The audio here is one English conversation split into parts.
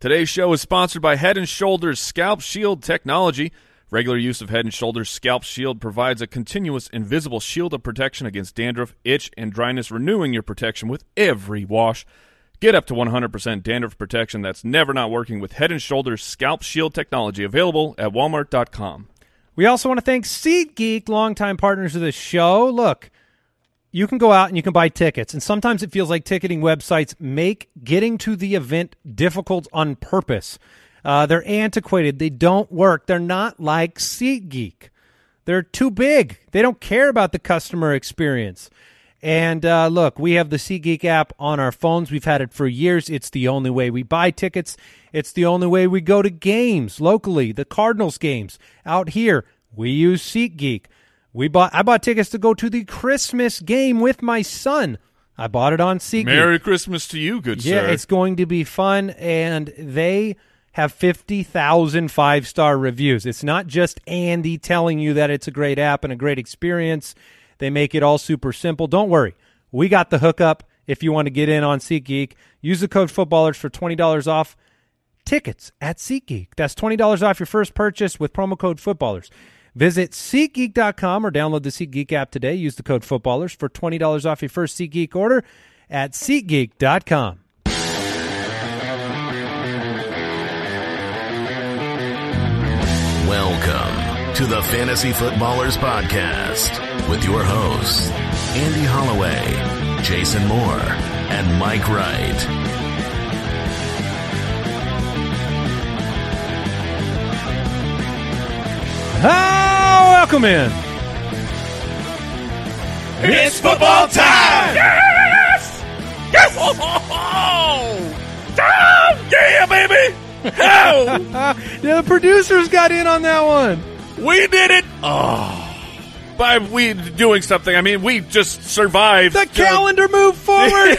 Today's show is sponsored by Head & Shoulders Scalp Shield Technology. Regular use of Head & Shoulders Scalp Shield provides a continuous invisible shield of protection against dandruff, itch, and dryness, renewing your protection with every wash. Get up to 100% dandruff protection that's never not working with Head & Shoulders Scalp Shield Technology, available at walmart.com. We also want to thank SeatGeek, longtime partners of the show. Look, you can go out and you can buy tickets, and sometimes it feels like ticketing websites make getting to the event difficult on purpose. They're antiquated. They don't work. They're not like SeatGeek. They're too big. They don't care about the customer experience. And look, we have the SeatGeek app on our phones. We've had it for years. It's the only way we buy tickets. It's the only way we go to games locally, the Cardinals games. Out here, we use SeatGeek. I bought tickets to go to the Christmas game with my son. I bought it on SeatGeek. Merry Christmas to you, good sir. Yeah, it's going to be fun, and they have 50,000 five-star reviews. It's not just Andy telling you that it's a great app and a great experience. They make it all super simple. Don't worry. We got the hookup if you want to get in on SeatGeek. Use the code Footballers for $20 off tickets at SeatGeek. That's $20 off your first purchase with promo code Footballers. Visit SeatGeek.com or download the SeatGeek app today. Use the code Footballers for $20 off your first SeatGeek order at SeatGeek.com. Welcome to the Fantasy Footballers Podcast with your hosts, Andy Holloway, Jason Moore, and Mike Wright. Welcome in. It's football time! Yes! Yes! Yeah, baby! How? Yeah, the producers got in on that one. We did it! By we doing something, I mean we just survived. The calendar moved forward.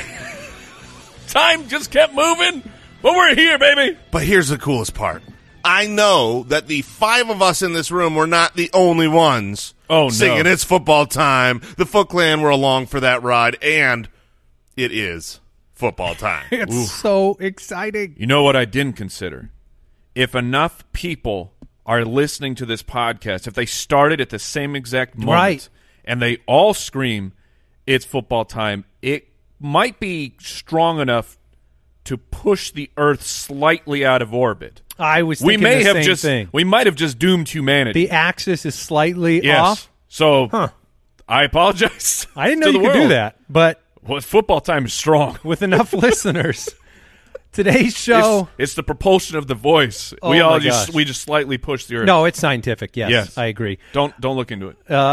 Time just kept moving, but we're here, baby. But here's the coolest part. I know that the five of us in this room were not the only ones singing It's Football Time. The Foot Clan were along for that ride, and it is football time. It's so exciting. You know what I didn't consider? If enough people are listening to this podcast, if they started at the same exact moment, right, and they all scream, it's football time, it might be strong enough to push the Earth slightly out of orbit. I was thinking the same thing. We might have just doomed humanity. The axis is slightly off. So I apologize. I didn't know you could do that, but football time is strong with enough listeners. Today's show, it's the propulsion of the voice. Oh We just slightly push the Earth. No, it's scientific. Yes, I agree. Don't look into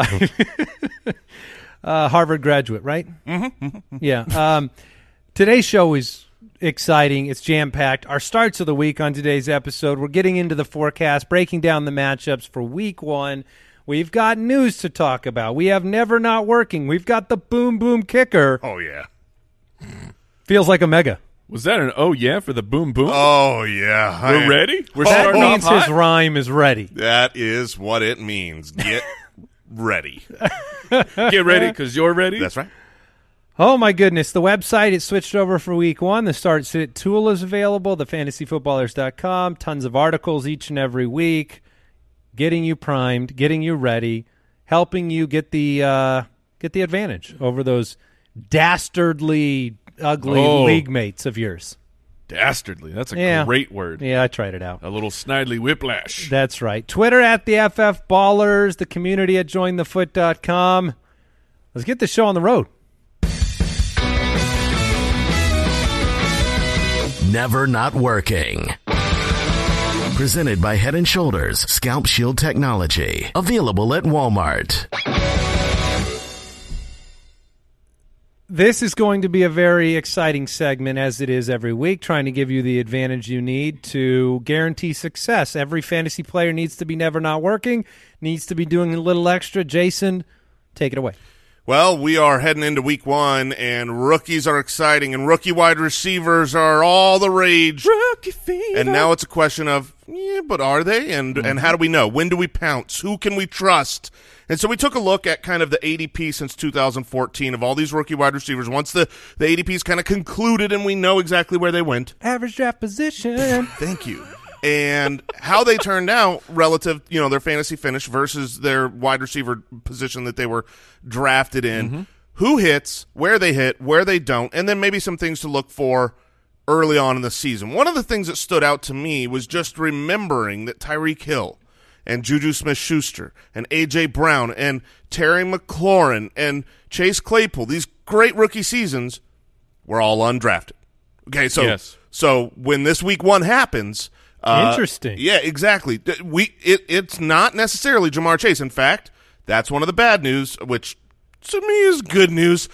it. Harvard graduate, right? Mm-hmm. Yeah. Today's show is exciting. It's jam-packed. Our starts of the week on today's episode, we're getting into the forecast, breaking down the matchups for week one. We've got news to talk about. We have never not working. We've got the boom boom kicker. Oh, yeah. Feels like a mega. Was that an oh, yeah, for the boom boom? Oh, yeah. We're ready? That means his rhyme is ready. That is what it means. Get ready. Get ready because you're ready? That's right. Oh, my goodness. The website is switched over for week one. The Start Sit tool is available, thefantasyfootballers.com. Tons of articles each and every week, getting you primed, getting you ready, helping you get the advantage over those dastardly, ugly league mates of yours. Dastardly. That's a great word. Yeah, I tried it out. A little snidely whiplash. That's right. Twitter at the FF Ballers, the community at jointhefoot.com. Let's get the show on the road. Never not working. Presented by Head & Shoulders Scalp Shield Technology. Available at Walmart. This is going to be a very exciting segment, as it is every week, trying to give you the advantage you need to guarantee success. Every fantasy player needs to be never not working, needs to be doing a little extra. Jason, take it away. Well, we are heading into week one, and rookies are exciting, and rookie wide receivers are all the rage. Rookie fever. And now it's a question of Yeah, but are they? And how do we know? When do we pounce? Who can we trust? And so we took a look at kind of the ADP since 2014 of all these rookie wide receivers. Once the ADP's kind of concluded and we know exactly where they went. Average draft position. Thank you. And how they turned out relative, their fantasy finish versus their wide receiver position that they were drafted in. Who hits, where they don't, and then maybe some things to look for early on in the season. One of the things that stood out to me was just remembering that Tyreek Hill and Juju Smith-Schuster and A.J. Brown and Terry McLaurin and Chase Claypool, these great rookie seasons, were all undrafted. Okay, so when this week 1 happens, interesting. Yeah, exactly. It's not necessarily Jamar Chase. In fact, that's one of the bad news, which to me is good news.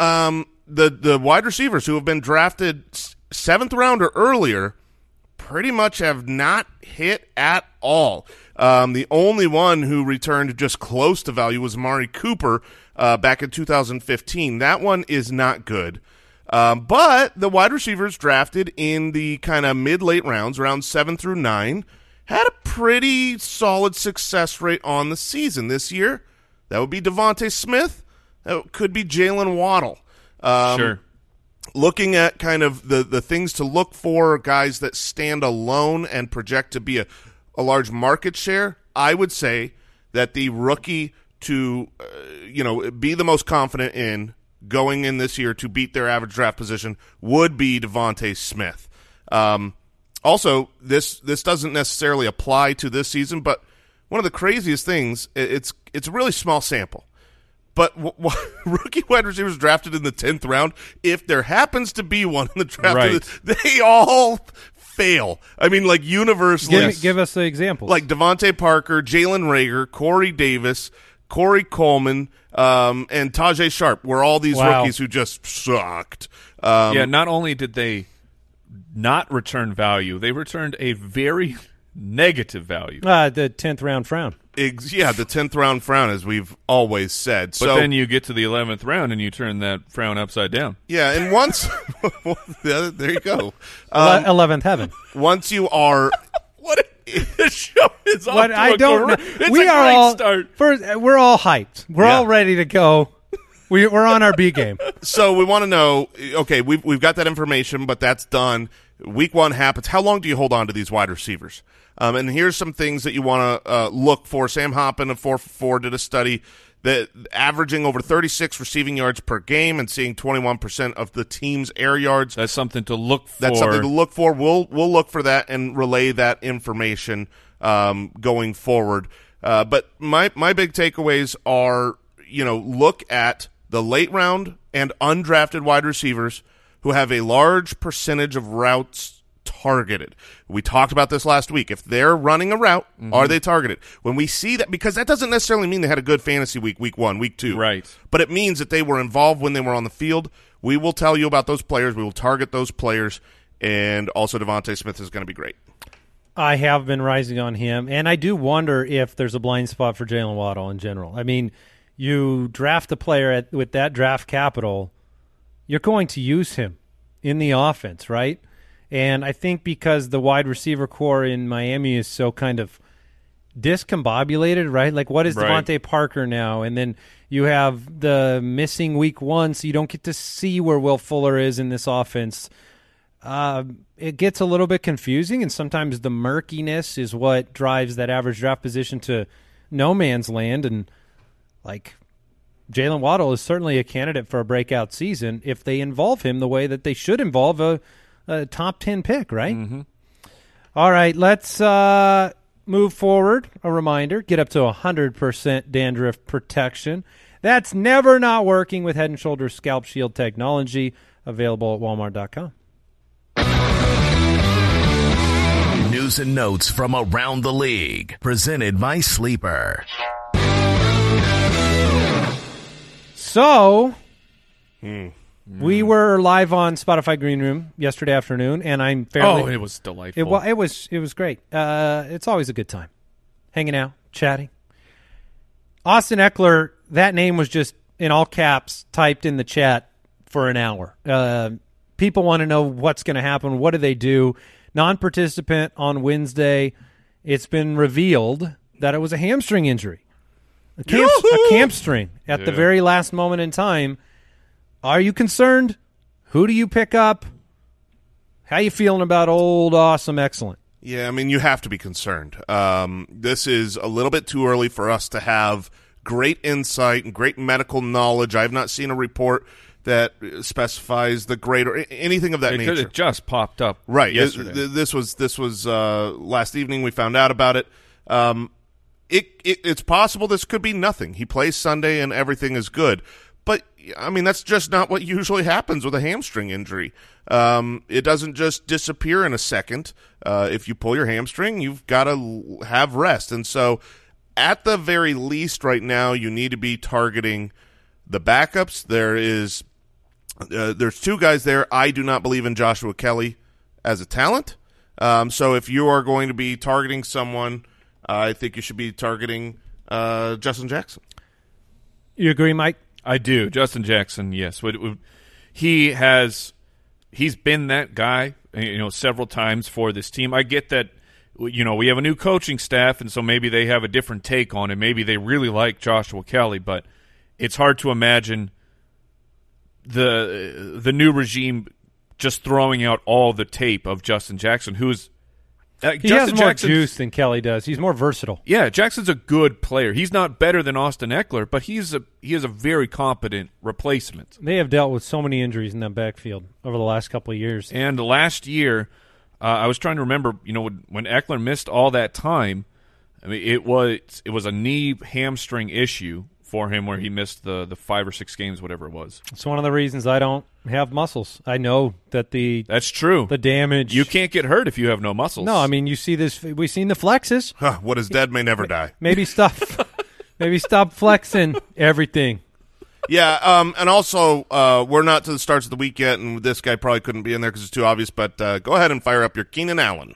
The wide receivers who have been drafted 7th round or earlier pretty much have not hit at all. The only one who returned just close to value was Amari Cooper back in 2015. That one is not good. But the wide receivers drafted in the kind of mid-late rounds, rounds 7 through 9, had a pretty solid success rate on the season this year. That would be Devontae Smith. That could be Jalen Waddle. Sure. Looking at kind of the things to look for, guys that stand alone and project to be a large market share, I would say that the rookie to be the most confident in going in this year to beat their average draft position would be Devontae Smith. Also, this doesn't necessarily apply to this season, but one of the craziest things, it's a really small sample. But rookie wide receivers drafted in the 10th round, if there happens to be one in the draft, they all fail. I mean, like universally. Give us the examples. Like Devontae Parker, Jalen Reagor, Corey Davis, Corey Coleman, and Tajay Sharp were all these rookies who just sucked. Not only did they not return value, they returned a very negative value. The 10th round frown. The 10th round frown, as we've always said. But then you get to the 11th round and you turn that frown upside down. Yeah, and once there you go. 11th heaven. Once you are the show is off to I don't know. It's a great start. We're all hyped. We're all ready to go. We're on our B game. So we want to know, okay, we've got that information, but that's done. Week 1 happens. How long do you hold on to these wide receivers? And here's some things that you want to look for. Sam Hoppen of 4for4 did a study that averaging over 36 receiving yards per game and seeing 21% of the team's air yards. That's something to look for. That's something to look for. We'll look for that and relay that information going forward. But my big takeaways are, look at the late round and undrafted wide receivers who have a large percentage of routes targeted. We talked about this last week. If they're running a route, are they targeted? When we see that, because that doesn't necessarily mean they had a good fantasy week 1, week 2. Right. But it means that they were involved when they were on the field. We will tell you about those players. We will target those players. And also Devontae Smith is going to be great. I have been rising on him, and I do wonder if there's a blind spot for Jalen Waddle in general. I mean, you draft a player with that draft capital, you're going to use him in the offense, right? And I think because the wide receiver core in Miami is so kind of discombobulated, right? Like, what is Devontae Parker now? And then you have the missing week 1, so you don't get to see where Will Fuller is in this offense. It gets a little bit confusing, and sometimes the murkiness is what drives that average draft position to no man's land. And, like, Jalen Waddle is certainly a candidate for a breakout season if they involve him the way that they should involve a top 10 pick, right? Mm-hmm. All right, let's move forward. A reminder, get up to 100% dandruff protection. That's never not working with Head & Shoulders Scalp Shield technology, available at walmart.com. News and notes from around the league, presented by Sleeper. So, we were live on Spotify Green Room yesterday afternoon, and I'm fairly... Oh, it was delightful. It was great. It's always a good time. Hanging out, chatting. Austin Eckler, that name was just in all caps typed in the chat for an hour. People want to know what's going to happen. What do they do? non-participant on Wednesday. It's been revealed that it was a hamstring injury. A hamstring at the very last moment in time. Are you concerned? Who do you pick up? How you feeling about old Awesome Excellent? Yeah, I mean, you have to be concerned. This is a little bit too early for us to have great insight and great medical knowledge. I have not seen a report that specifies the grade or anything of that nature. It just popped up right yesterday. This was last evening. We found out about it. It's possible this could be nothing. He plays Sunday and everything is good. But, I mean, that's just not what usually happens with a hamstring injury. It doesn't just disappear in a second. If you pull your hamstring, you've got to have rest. And so at the very least right now, you need to be targeting the backups. There's two guys there. I do not believe in Joshua Kelly as a talent. So if you are going to be targeting someone, I think you should be targeting Justin Jackson. You agree, Mike? I do. Justin Jackson, yes. He's been that guy, several times for this team. I get that, we have a new coaching staff, and so maybe they have a different take on it. Maybe they really like Joshua Kelly, but it's hard to imagine the new regime just throwing out all the tape of Justin Jackson, who's he has more juice than Kelly does. He's more versatile. Yeah, Jackson's a good player. He's not better than Austin Eckler, but he is a very competent replacement. They have dealt with so many injuries in that backfield over the last couple of years. And last year, I was trying to remember, when Eckler missed all that time, I mean, it was a knee hamstring issue for him where he missed the 5 or 6 games, whatever it was. It's one of the reasons I don't have muscles. I know that that's true. The damage. You can't get hurt if you have no muscles. No, I mean, you see this. We've seen the flexes. What is dead may never die. Maybe stop flexing everything. Yeah, and also we're not to the starts of the week yet, and this guy probably couldn't be in there because it's too obvious, but go ahead and fire up your Keenan Allen.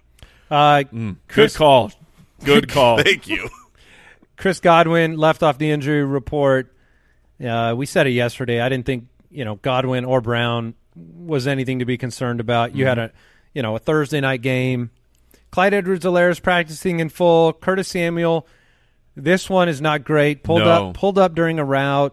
Good call. Good call. Thank you. Chris Godwin left off the injury report. We said it yesterday. I didn't think Godwin or Brown was anything to be concerned about. You had a Thursday night game. Clyde Edwards-Helaire practicing in full. Curtis Samuel, this one is not great. Pulled up during a route.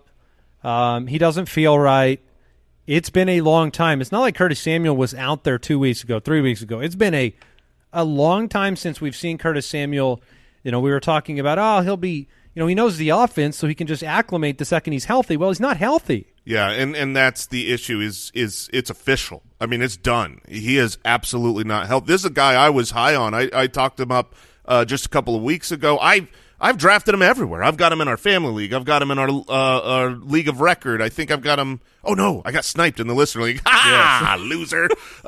He doesn't feel right. It's been a long time. It's not like Curtis Samuel was out there 2 weeks ago, 3 weeks ago. It's been a long time since we've seen Curtis Samuel. We were talking about, he'll be, he knows the offense, so he can just acclimate the second he's healthy. Well, he's not healthy. Yeah, and that's the issue is it's official. I mean, it's done. He is absolutely not healthy. This is a guy I was high on. I talked him up just a couple of weeks ago. I've drafted him everywhere. I've got him in our family league. I've got him in our league of record. I think I've got him. Oh, no, I got sniped in the listener league. Ha, loser.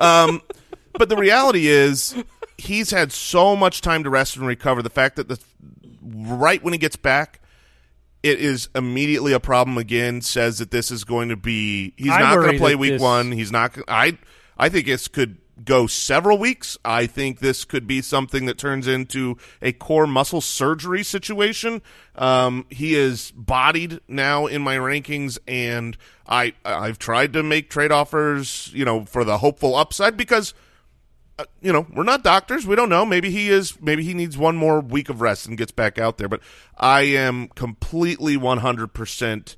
But the reality is, he's had so much time to rest and recover. The fact that right when he gets back, it is immediately a problem again, says that this is going to be – he's not going to play week one. He's not – I think this could go several weeks. I think this could be something that turns into a core muscle surgery situation. He is bodied now in my rankings, and I've tried to make trade offers, for the hopeful upside because – we're not doctors. We don't know. Maybe he needs one more week of rest and gets back out there. But I am completely 100%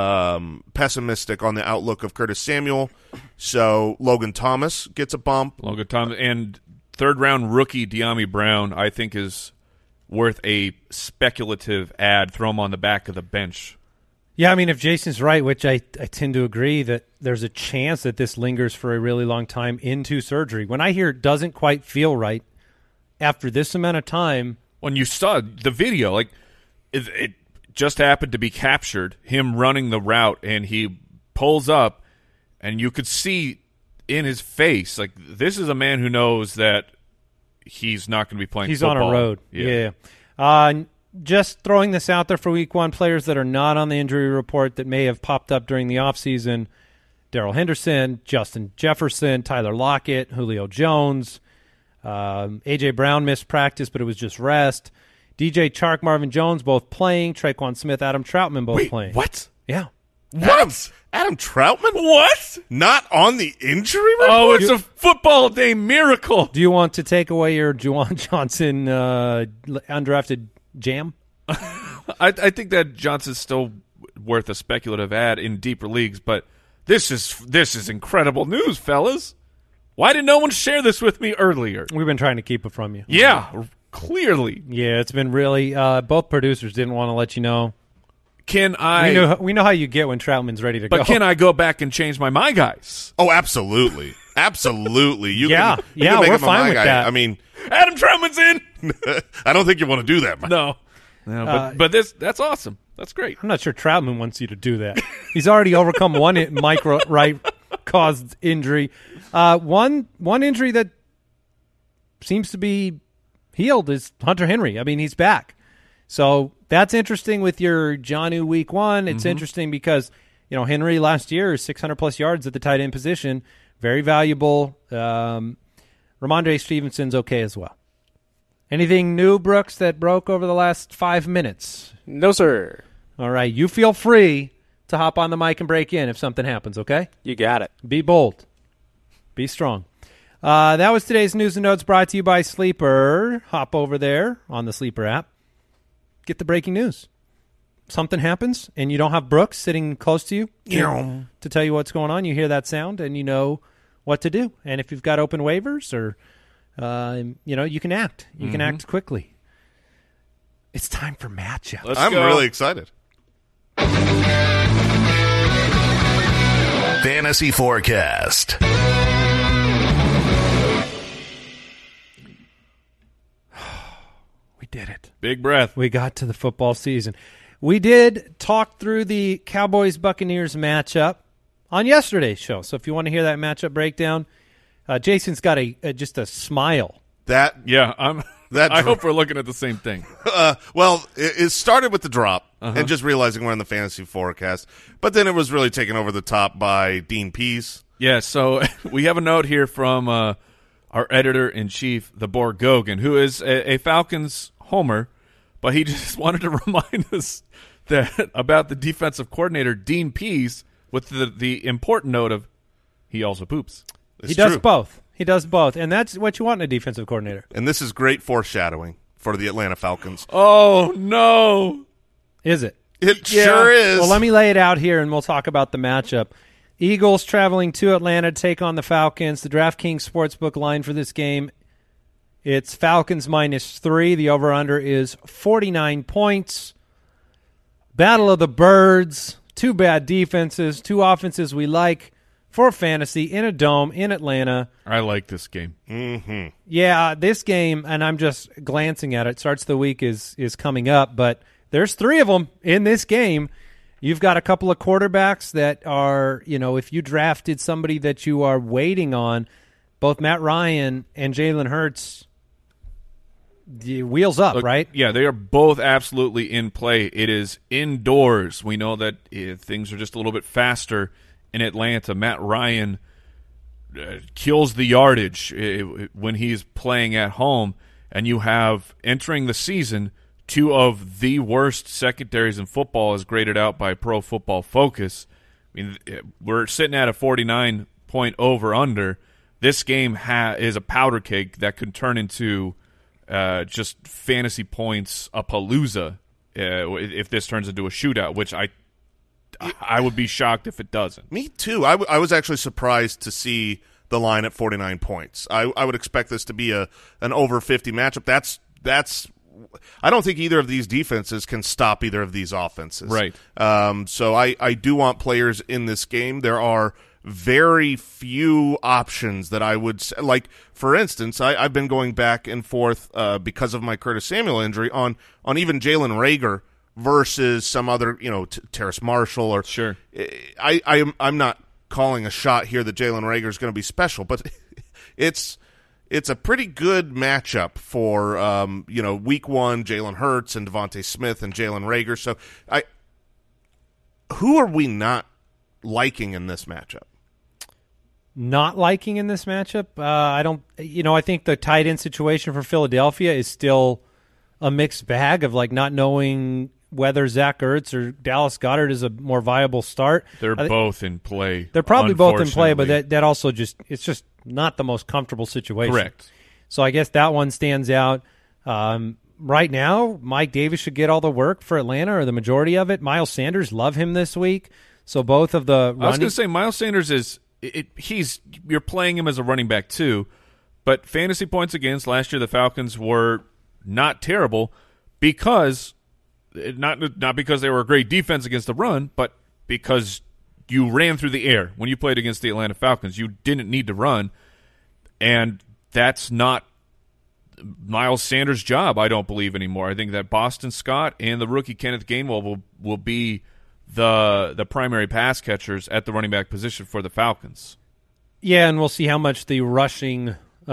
pessimistic on the outlook of Curtis Samuel. So Logan Thomas gets a bump. Logan Thomas and third-round rookie De'Ami Brown, I think, is worth a speculative ad. Throw him on the back of the bench. Yeah, I mean, if Jason's right, which I tend to agree, that there's a chance that this lingers for a really long time into surgery. When I hear it doesn't quite feel right after this amount of time. When you saw the video, it just happened to be captured, him running the route, and he pulls up, and you could see in his face, this is a man who knows that he's not going to be playing football. He's on a road. Yeah. Just throwing this out there for week one, players that are not on the injury report that may have popped up during the offseason: Darrell Henderson, Justin Jefferson, Tyler Lockett, Julio Jones. A.J. Brown missed practice, but it was just rest. DJ Chark, Marvin Jones both playing. Traquan Smith, Adam Troutman both playing. What? Yeah. What? Adam Troutman? What? Not on the injury report? Oh, it's a football day miracle. Do you want to take away your Juwan Johnson undrafted jam? I think that Johnson's still worth a speculative ad in deeper leagues, but this is incredible news, fellas. Why did no one share this with me earlier? We've been trying to keep it from you. Yeah, clearly. Yeah, it's been really both producers didn't want to let you know. Can I? We know how you get when Troutman's ready to go. But can I go back and change my guys? Oh, absolutely. Absolutely. You yeah, can make we're him fine with guy. that. I mean, Adam Troutman's in. I don't think you want to do that, Mike. No, but that's awesome. That's great. I'm not sure Troutman wants you to do that. He's already overcome one Mike caused injury. One injury that seems to be healed is Hunter Henry. I mean, he's back. So that's interesting with your Jonnu week one. It's interesting because, Henry last year is 600-plus yards at the tight end position. Very valuable. Ramondre Stevenson's okay as well. Anything new, Brooks, that broke over the last 5 minutes? No, sir. All right. You feel free to hop on the mic and break in if something happens, okay? You got it. Be bold. Be strong. That was today's News and Notes brought to you by Sleeper. Hop over there on the Sleeper app. Get the breaking news. Something happens, and you don't have Brooks sitting close to you to tell you what's going on. You hear that sound, and you know what to do. And if you've got open waivers or, you can act. You can act quickly. It's time for matchup. I'm really excited. Fantasy Forecast. We did it. Big breath. We got to the football season. We did talk through the Cowboys-Buccaneers matchup on yesterday's show. So if you want to hear that matchup breakdown, Jason's got just a smile. I hope we're looking at the same thing. Well, it started with the drop and just realizing we're in the fantasy forecast, but then it was really taken over the top by Dean Pease. Yeah, so we have a note here from our editor-in-chief, the Borg Gogan, who is a Falcons homer, but he just wanted to remind us that about the defensive coordinator, Dean Pease, with the important note of he also poops. He does both. He does both, and that's what you want in a defensive coordinator. And this is great foreshadowing for the Atlanta Falcons. Oh, no. Is it? It sure is. Well, let me lay it out here, and we'll talk about the matchup. Eagles traveling to Atlanta to take on the Falcons. The DraftKings Sportsbook line for this game, it's Falcons -3. The over-under is 49 points. Battle of the Birds. Two bad defenses, two offenses we like for fantasy in a dome in Atlanta. I like this game. Mm-hmm. Yeah, this game, and I'm just glancing at it, starts the week is coming up, but there's three of them in this game. You've got a couple of quarterbacks that are, if you drafted somebody that you are waiting on, both Matt Ryan and Jalen Hurts, the wheels up, right? Yeah, they are both absolutely in play. It is indoors. We know that things are just a little bit faster in Atlanta. Matt Ryan kills the yardage when he's playing at home, and you have, entering the season, two of the worst secondaries in football as graded out by Pro Football Focus. I mean, we're sitting at a 49-point over-under. This game is a powder keg that could turn into just fantasy points a palooza if this turns into a shootout, which I would be shocked if it doesn't. Me too. I was actually surprised to see the line at 49 points. I would expect this to be an over 50 matchup. That's I don't think either of these defenses can stop either of these offenses. Right. So I do want players in this game. There are very few options that I would – like, for instance, I've been going back and forth because of my Curtis Samuel injury on even Jalen Reagor versus some other, Terrace Marshall or – Sure. I'm not calling a shot here that Jalen Reagor is going to be special, but it's a pretty good matchup for, week one, Jalen Hurts and Devontae Smith and Jalen Reagor. So who are we not liking in this matchup? Not liking in this matchup? I think the tight end situation for Philadelphia is still a mixed bag of not knowing whether Zach Ertz or Dallas Goedert is a more viable start. They're both in play. They're probably both in play, but that also it's just not the most comfortable situation. Correct. So I guess that one stands out. Right now, Mike Davis should get all the work for Atlanta, or the majority of it. Miles Sanders, love him this week. So both of the I was going to say Miles Sanders you're playing him as a running back too, but fantasy points against last year the Falcons were not terrible because not because they were a great defense against the run, but because you ran through the air when you played against the Atlanta Falcons. You didn't need to run, and that's not Miles Sanders' job, I don't believe, anymore. I think that Boston Scott and the rookie Kenneth Gainwell will be the primary pass catchers at the running back position for the Falcons. Yeah, and we'll see how much the rushing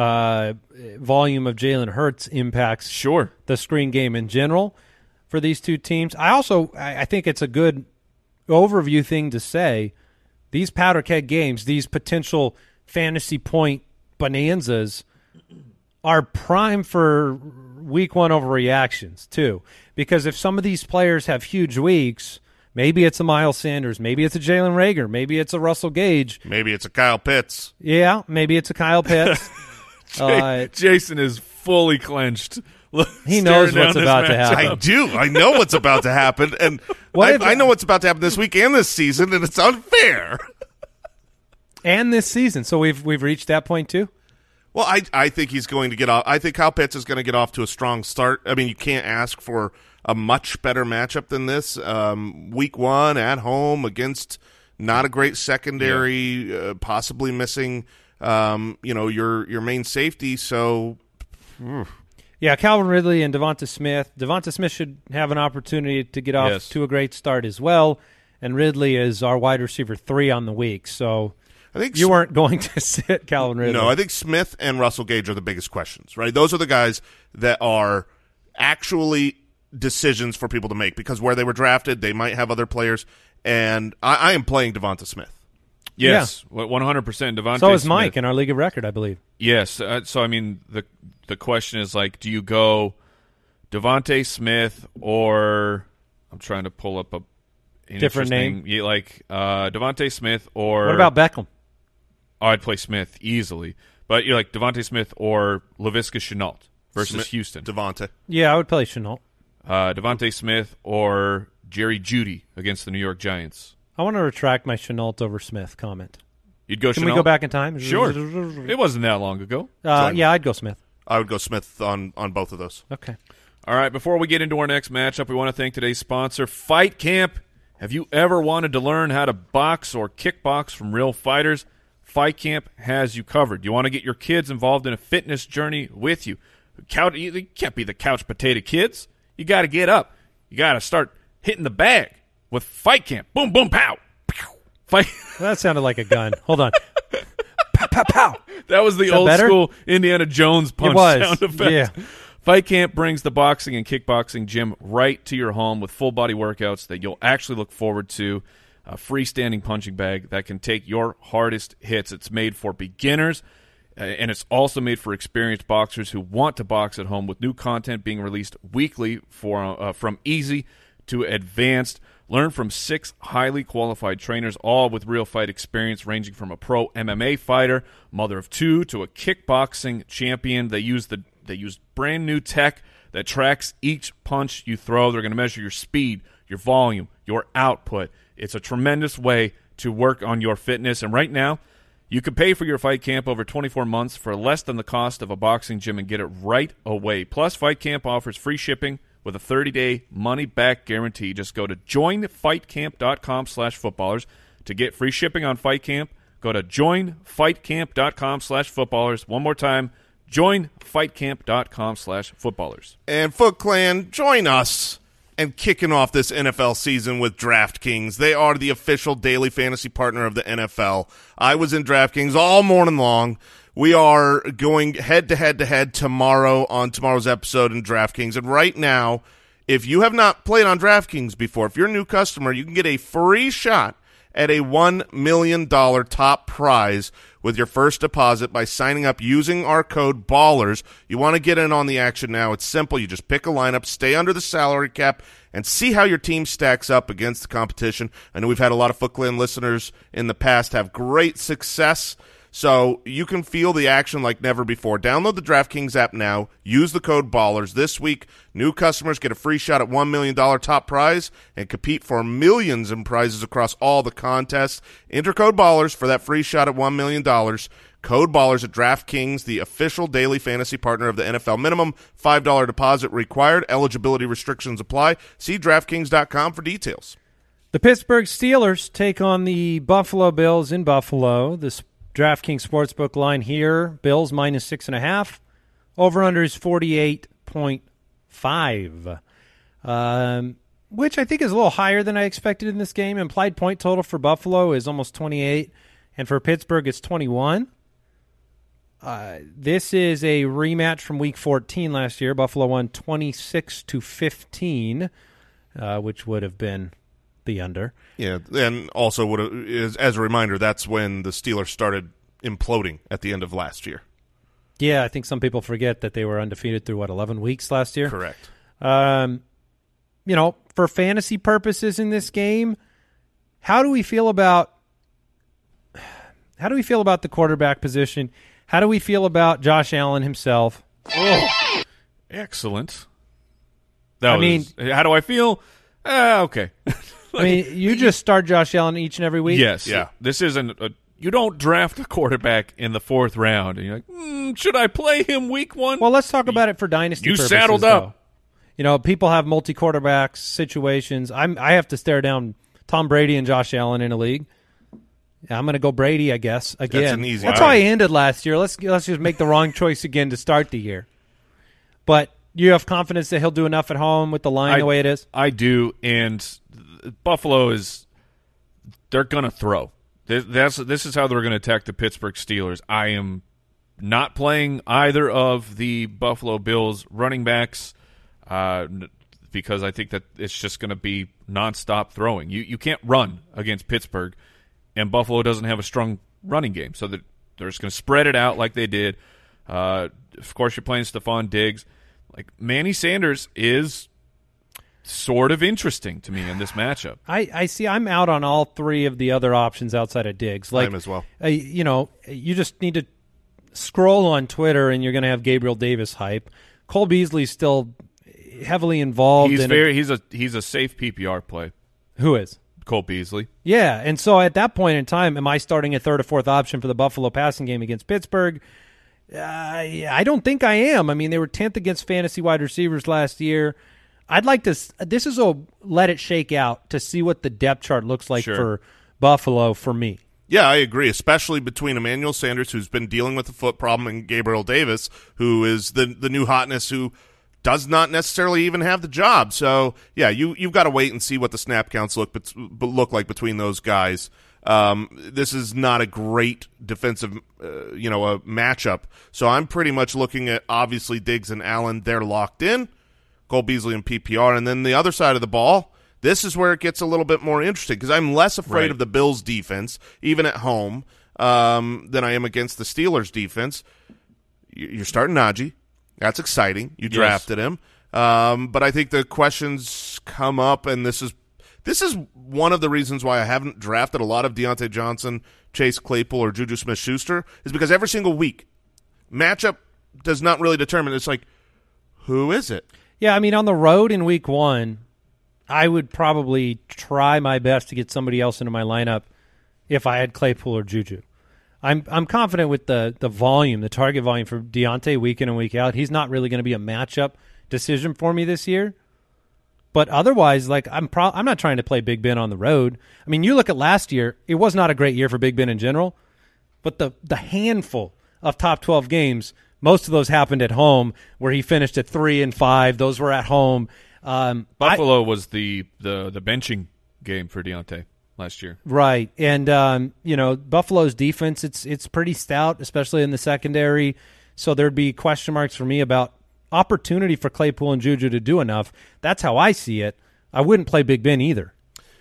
volume of Jalen Hurts impacts the screen game in general for these two teams. I think it's a good overview thing to say. These powder keg games, these potential fantasy point bonanzas, are prime for week one overreactions too. Because if some of these players have huge weeks, maybe it's a Miles Sanders, maybe it's a Jalen Reagor, maybe it's a Russell Gage. Maybe it's a Kyle Pitts. Yeah, maybe it's a Kyle Pitts. Jason is fully clenched. He knows what's about to happen. I do. I know what's about to happen. And I know what's about to happen this week and this season, and it's unfair. And this season. So we've reached that point too? Well, I think he's going to get off. I think Kyle Pitts is going to get off to a strong start. I mean, you can't ask for a much better matchup than this. Week one at home against not a great secondary, possibly missing, your main safety. So, yeah, Calvin Ridley and Devonta Smith. Devonta Smith should have an opportunity to get off to a great start as well. And Ridley is our wide receiver 3 on the week. So I think you weren't going to sit Calvin Ridley. No, I think Smith and Russell Gage are the biggest questions, right? Those are the guys that are actually decisions for people to make because where they were drafted, they might have other players. And I am playing Devonta Smith. Yes, 100% Devonta So is Smith. Mike in our League of Record, I believe. Yes. So, I mean, the question is, like, do you go Devonta Smith or I'm trying to pull up an different name? Like Devonta Smith or – what about Beckham? Oh, I'd play Smith easily. But you're like Devonta Smith or Laviska Shenault versus Houston. Devonta. Yeah, I would play Shenault. Devonta Smith or Jerry Jeudy against the New York Giants. I want to retract my Shenault over Smith comment. You'd go Shenault? Can we go back in time? Sure. It wasn't that long ago. Yeah, I'd go Smith. I would go Smith on both of those. Okay. All right, before we get into our next matchup, we want to thank today's sponsor, Fight Camp. Have you ever wanted to learn how to box or kickbox from real fighters? Fight Camp has you covered. You want to get your kids involved in a fitness journey with you. You can't be the couch potato kids. You got to get up. You got to start hitting the bag with Fight Camp. Boom, boom, pow. Fight. That sounded like a gun. Hold on. Pow, pow, pow. That was the old school Indiana Jones punch sound effect. Yeah. Fight Camp brings the boxing and kickboxing gym right to your home with full body workouts that you'll actually look forward to. A freestanding punching bag that can take your hardest hits. It's made for beginners, and it's also made for experienced boxers who want to box at home with new content being released weekly from easy to advanced. Learn from 6 highly qualified trainers, all with real fight experience, ranging from a pro MMA fighter, mother of 2, to a kickboxing champion. They use brand new tech that tracks each punch you throw. They're going to measure your speed, your volume, your output. It's a tremendous way to work on your fitness. And right now, you can pay for your Fight Camp over 24 months for less than the cost of a boxing gym and get it right away. Plus, Fight Camp offers free shipping with a 30-day money-back guarantee. Just go to joinfightcamp.com/footballers to get free shipping on Fight Camp. Go to joinfightcamp.com/footballers. One more time, joinfightcamp.com/footballers. And Foot Clan, join us and kicking off this NFL season with DraftKings. They are the official daily fantasy partner of the NFL. I was in DraftKings all morning long. We are going head-to-head tomorrow on tomorrow's episode in DraftKings. And right now, if you have not played on DraftKings before, if you're a new customer, you can get a free shot at a $1 million top prize with your first deposit by signing up using our code BALLERS. You want to get in on the action now. It's simple. You just pick a lineup, stay under the salary cap, and see how your team stacks up against the competition. I know we've had a lot of Foot Clan listeners in the past have great success, so you can feel the action like never before. Download the DraftKings app now. Use the code BALLERS. This week, new customers get a free shot at $1 million top prize and compete for millions in prizes across all the contests. Enter code BALLERS for that free shot at $1 million. Code BALLERS at DraftKings, the official daily fantasy partner of the NFL. Minimum $5 deposit required. Eligibility restrictions apply. See DraftKings.com for details. The Pittsburgh Steelers take on the Buffalo Bills in Buffalo. This DraftKings Sportsbook line here, Bills minus 6.5. Over-under is 48.5, which I think is a little higher than I expected in this game. Implied point total for Buffalo is almost 28, and for Pittsburgh it's 21. This is a rematch from Week 14 last year. Buffalo won 26-15, which would have been the under. Yeah, and also as a reminder, that's when the Steelers started imploding at the end of last year. Yeah, I think some people forget that they were undefeated through, 11 weeks last year? Correct. For fantasy purposes in this game, how do we feel about the quarterback position? How do we feel about Josh Allen himself? Oh, excellent. How do I feel? Okay. You just start Josh Allen each and every week? Yes. Yeah. This isn't you don't draft a quarterback in the fourth round. And you're like, should I play him week one? Well, let's talk about it for dynasty purposes. You saddled up. Though. People have multi-quarterbacks situations. I have to stare down Tom Brady and Josh Allen in a league. I'm going to go Brady, I guess, again. That's an easy That's how I ended last year. Let's just make the wrong choice again to start the year. But you have confidence that he'll do enough at home with the line the way it is? I do, and Buffalo they're going to throw. This is how they're going to attack the Pittsburgh Steelers. I am not playing either of the Buffalo Bills running backs because I think that it's just going to be nonstop throwing. You can't run against Pittsburgh, and Buffalo doesn't have a strong running game, so they're just going to spread it out like they did. Of course, you're playing Stephon Diggs. Like Manny Sanders is sort of interesting to me in this matchup. I see. I'm out on all three of the other options outside of Diggs. Like, as well. You just need to scroll on Twitter, and you're going to have Gabriel Davis hype. Cole Beasley's still heavily involved. He's a safe PPR play. Who is? Cole Beasley. Yeah, and so at that point in time, am I starting a third or fourth option for the Buffalo passing game against Pittsburgh? I don't think I am. They were 10th against fantasy wide receivers last year. I'd like to – this is a let it shake out to see what the depth chart looks like for Buffalo for me. Yeah, I agree, especially between Emmanuel Sanders, who's been dealing with a foot problem, and Gabriel Davis, who is the new hotness who does not necessarily even have the job. So, yeah, you've got to wait and see what the snap counts look like between those guys. This is not a great defensive, a matchup. So I'm pretty much looking at, obviously, Diggs and Allen. They're locked in. Cole Beasley and PPR. And then the other side of the ball, this is where it gets a little bit more interesting because I'm less afraid of the Bills' defense, even at home, than I am against the Steelers' defense. You're starting Najee. That's exciting. You drafted him. But I think the questions come up, and this is one of the reasons why I haven't drafted a lot of Deontay Johnson, Chase Claypool, or Juju Smith-Schuster is because every single week, matchup does not really determine. It's like, who is it? Yeah, on the road in week one, I would probably try my best to get somebody else into my lineup if I had Claypool or Juju. I'm confident with the volume, the target volume for Deontay week in and week out. He's not really going to be a matchup decision for me this year. But otherwise, I'm not trying to play Big Ben on the road. You look at last year, it was not a great year for Big Ben in general. But the handful of top 12 games, most of those happened at home, where he finished at 3-5. Those were at home. Buffalo was the benching game for Deontay last year, right? And Buffalo's defense, it's pretty stout, especially in the secondary. So there'd be question marks for me about opportunity for Claypool and Juju to do enough. That's how I see it. I wouldn't play Big Ben either.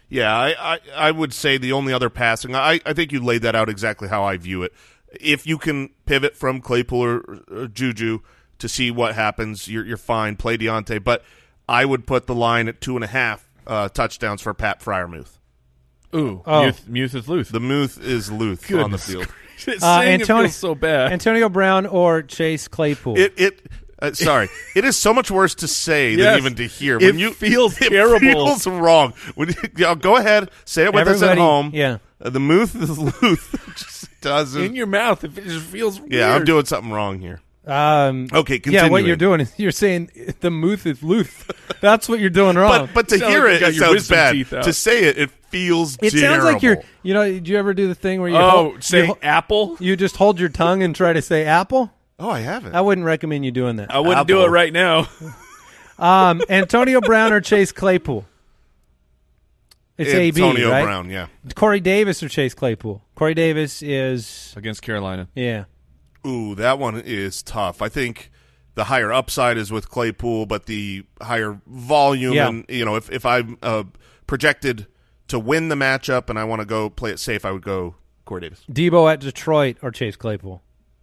Yeah, I would say the only other passing, I think you laid that out exactly how I view it. If you can pivot from Claypool or Juju to see what happens, you're fine. Play Deontay. But I would put the line at 2.5 touchdowns for Pat Freiermuth. Ooh, Muth is Luth. The Muth is Luth on the field. Saying it feels so bad. Antonio Brown or Chase Claypool. Sorry, it is so much worse to say than even to hear. When it feels terrible. It feels wrong. Go ahead, say it with us at home. Yeah, the Muth is Luth. It just doesn't in your mouth. It just feels weird. Yeah, I'm doing something wrong here. Okay, continuing. Yeah, what you're doing is you're saying the Muth is Luth. That's what you're doing wrong. But to hear it sounds bad. To say it feels terrible. It sounds like you're. Did you ever do the thing where you say apple? You just hold your tongue and try to say apple. Oh, I haven't. I wouldn't recommend you doing that. I wouldn't do it right now. Antonio Brown or Chase Claypool? It's AB, Antonio right? Brown, yeah. Corey Davis or Chase Claypool? Corey Davis is against Carolina. Yeah. Ooh, that one is tough. I think the higher upside is with Claypool, but the higher volume, and if I'm projected to win the matchup and I want to go play it safe, I would go Corey Davis. Debo at Detroit or Chase Claypool?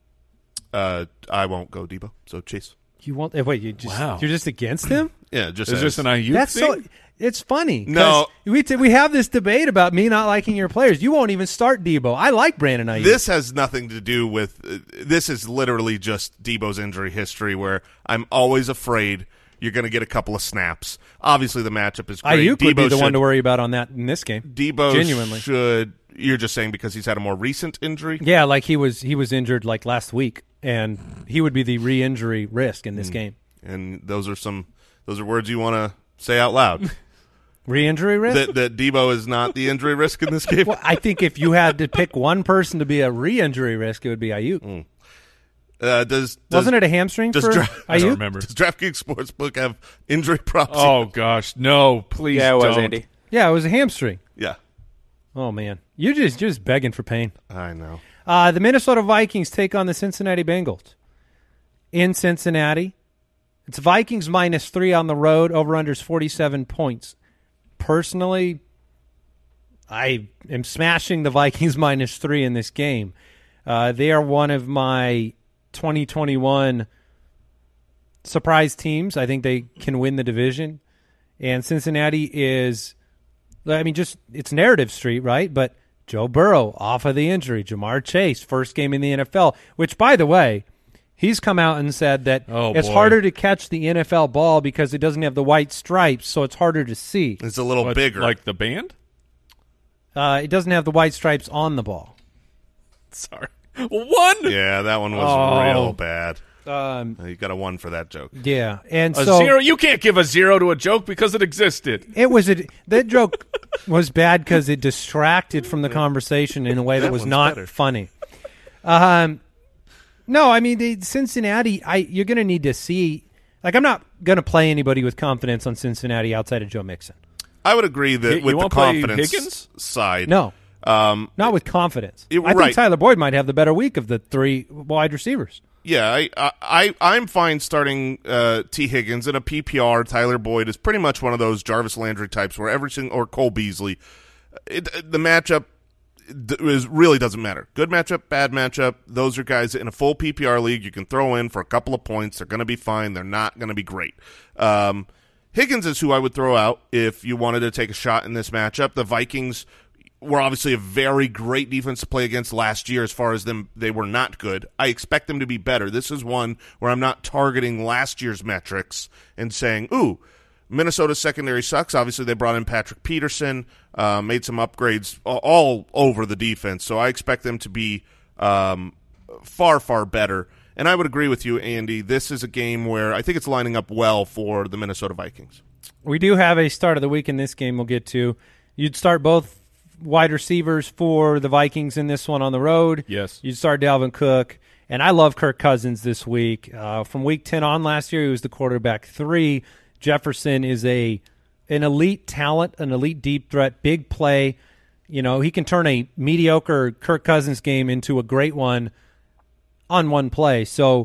I won't go Debo, so Chase. You won't? Wait, you're just against him? Yeah, just is this an IU That's thing? So. It's funny. No, we have this debate about me not liking your players. You won't even start Debo. I like Brandon Ayuk. This has nothing to do with. This is literally just Debo's injury history, where I'm always afraid you're going to get a couple of snaps. Obviously, the matchup is great. Ayuk would be the one to worry about on that in this game. Debo genuinely should. You're just saying because he's had a more recent injury. Yeah, like he was injured like last week, and he would be the re-injury risk in this game. And those are words you want to say out loud. Re-injury risk? That Debo is not the injury risk in this game? Well, I think if you had to pick one person to be a re-injury risk, it would be Ayuk. Wasn't it a hamstring for Ayuk? I don't remember. Does DraftKings Sportsbook have injury props? Oh, gosh. No, please Yeah, it was, don't. Andy. Yeah, it was a hamstring. Yeah. Oh, man. You're just begging for pain. I know. The Minnesota Vikings take on the Cincinnati Bengals. In Cincinnati, it's Vikings -3 on the road, over-unders 47 points. Personally, I am smashing the Vikings -3 in this game. They are one of my 2021 surprise teams. I think they can win the division. And Cincinnati is, it's narrative street, right? But Joe Burrow off of the injury. Jamar Chase, first game in the NFL, which, by the way, he's come out and said that it's harder to catch the NFL ball because it doesn't have the white stripes, so it's harder to see. It's a little bigger. Like the band? It doesn't have the white stripes on the ball. Sorry. One? Yeah, that one was real bad. You got a 1 for that joke. Yeah, and a so 0. You can't give a 0 to a joke because it existed. That joke was bad because it distracted from the conversation in a way that was not funny. No, Cincinnati. You're going to need to see. Like, I'm not going to play anybody with confidence on Cincinnati outside of Joe Mixon. I would agree that with the confidence side. No, not with confidence. I think Tyler Boyd might have the better week of the 3 wide receivers. Yeah, I'm fine starting T. Higgins in a PPR. Tyler Boyd is pretty much one of those Jarvis Landry types where or Cole Beasley. The matchup really doesn't matter. Good matchup, bad matchup. Those are guys in a full PPR league you can throw in for a couple of points. They're going to be fine. They're not going to be great. Higgins is who I would throw out if you wanted to take a shot in this matchup. The Vikings were obviously a very great defense to play against last year. As far as them, they were not good. I expect them to be better. This is one where I'm not targeting last year's metrics and saying, ooh, Minnesota's secondary sucks. Obviously, they brought in Patrick Peterson, made some upgrades all over the defense. So I expect them to be far, far better. And I would agree with you, Andy. This is a game where I think it's lining up well for the Minnesota Vikings. We do have a start of the week in this game we'll get to. You'd start both wide receivers for the Vikings in this one on the road. Yes. You'd start Dalvin Cook. And I love Kirk Cousins this week. From week 10 on last year, he was the quarterback 3. Jefferson is an elite talent, an elite deep threat, big play. He can turn a mediocre Kirk Cousins game into a great one on one play. So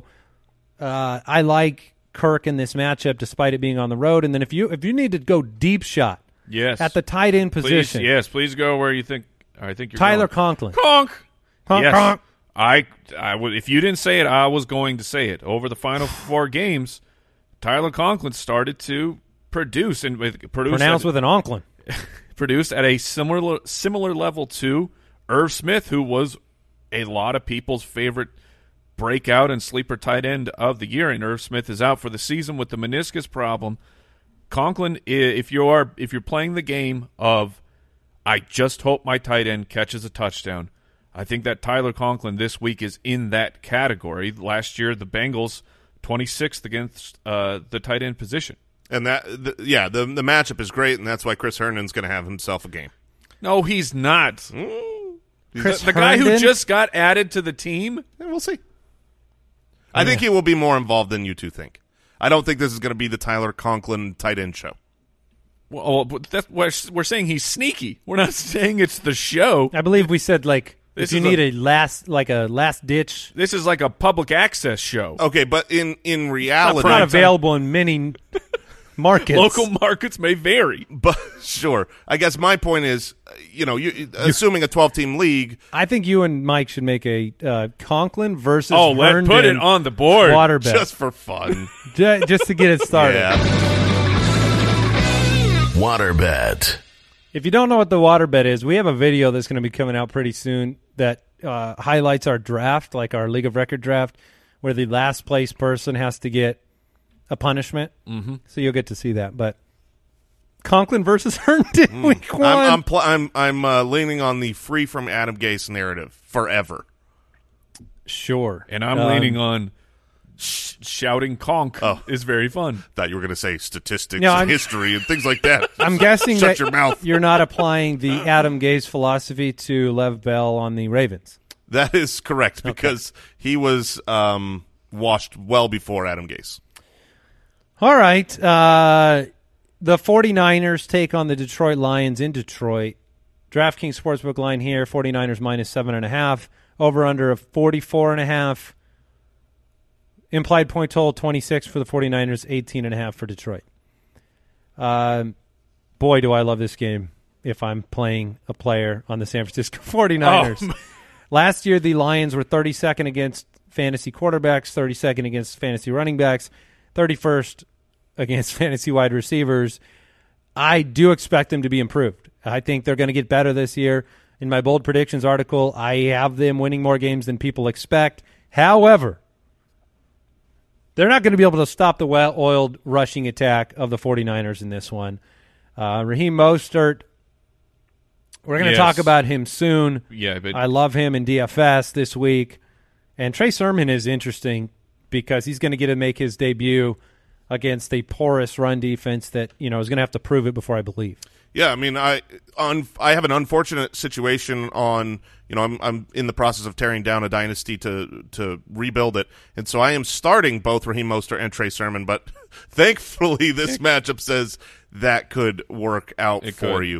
I like Kirk in this matchup despite it being on the road. And then if you need to go deep shot, Yes. at the tight end position. Please go where you think. I think you're Tyler going. Conklin. Conk. Yes. Conk. I would. If you didn't say it, I was going to say it. Over the final 4 games, Tyler Conklin started to produce and Pronounced with an onklin. Produced at a similar level to Irv Smith, who was a lot of people's favorite breakout and sleeper tight end of the year. And Irv Smith is out for the season with the meniscus problem. Conklin, if you're playing the game of, I just hope my tight end catches a touchdown, I think that Tyler Conklin this week is in that category. Last year, the Bengals 26th against the tight end position. And the matchup is great, and that's why Chris Herndon's going to have himself a game. No, he's not. The guy who just got added to the team? Yeah, we'll see. I think he will be more involved than you two think. I don't think this is going to be the Tyler Conklin tight end show. Well, but we're saying he's sneaky. We're not saying it's the show. I believe we said, if you need a last ditch. This is like a public access show. Okay, but in reality, It's not available in many markets. Local markets may vary. But sure. I guess my point is, assuming a 12-team league. I think you and Mike should make a Conklin versus Herndon put it on the board. Water bet. Just for fun. Just to get it started. Yeah. Water bet. If you don't know what the water bet is, we have a video that's going to be coming out pretty soon that highlights our draft, like our League of Record draft, where the last place person has to get a punishment. Mm-hmm. So you'll get to see that. But Conklin versus Herndon week 1. I'm leaning on the free from Adam Gase narrative forever. Sure. And I'm leaning on shouting conk is very fun. Thought you were going to say statistics and history and things like that. I'm guessing Shut that your mouth. You're not applying the Adam Gase philosophy to Lev Bell on the Ravens. That is correct because he was washed well before Adam Gase. All right. The 49ers take on the Detroit Lions in Detroit. DraftKings Sportsbook line here, 49ers minus 7.5. Over-under of 44.5. Implied point total 26 for the 49ers, 18.5 for Detroit. Boy, do I love this game if I'm playing a player on the San Francisco 49ers. Last year, the Lions were 32nd against fantasy quarterbacks, 32nd against fantasy running backs, 31st against fantasy wide receivers. I do expect them to be improved. I think they're going to get better this year. In my bold predictions article, I have them winning more games than people expect. However, they're not going to be able to stop the well-oiled rushing attack of the 49ers in this one. Raheem Mostert, we're going to talk about him soon. Yeah, but I love him in DFS this week. And Trey Sermon is interesting because he's going to get to make his debut against a porous run defense that is going to have to prove it before I believe. Yeah, I mean, I have an unfortunate situation on, I'm in the process of tearing down a dynasty to rebuild it, and so I am starting both Raheem Mostert and Trey Sermon, but thankfully this matchup says that could work out for you.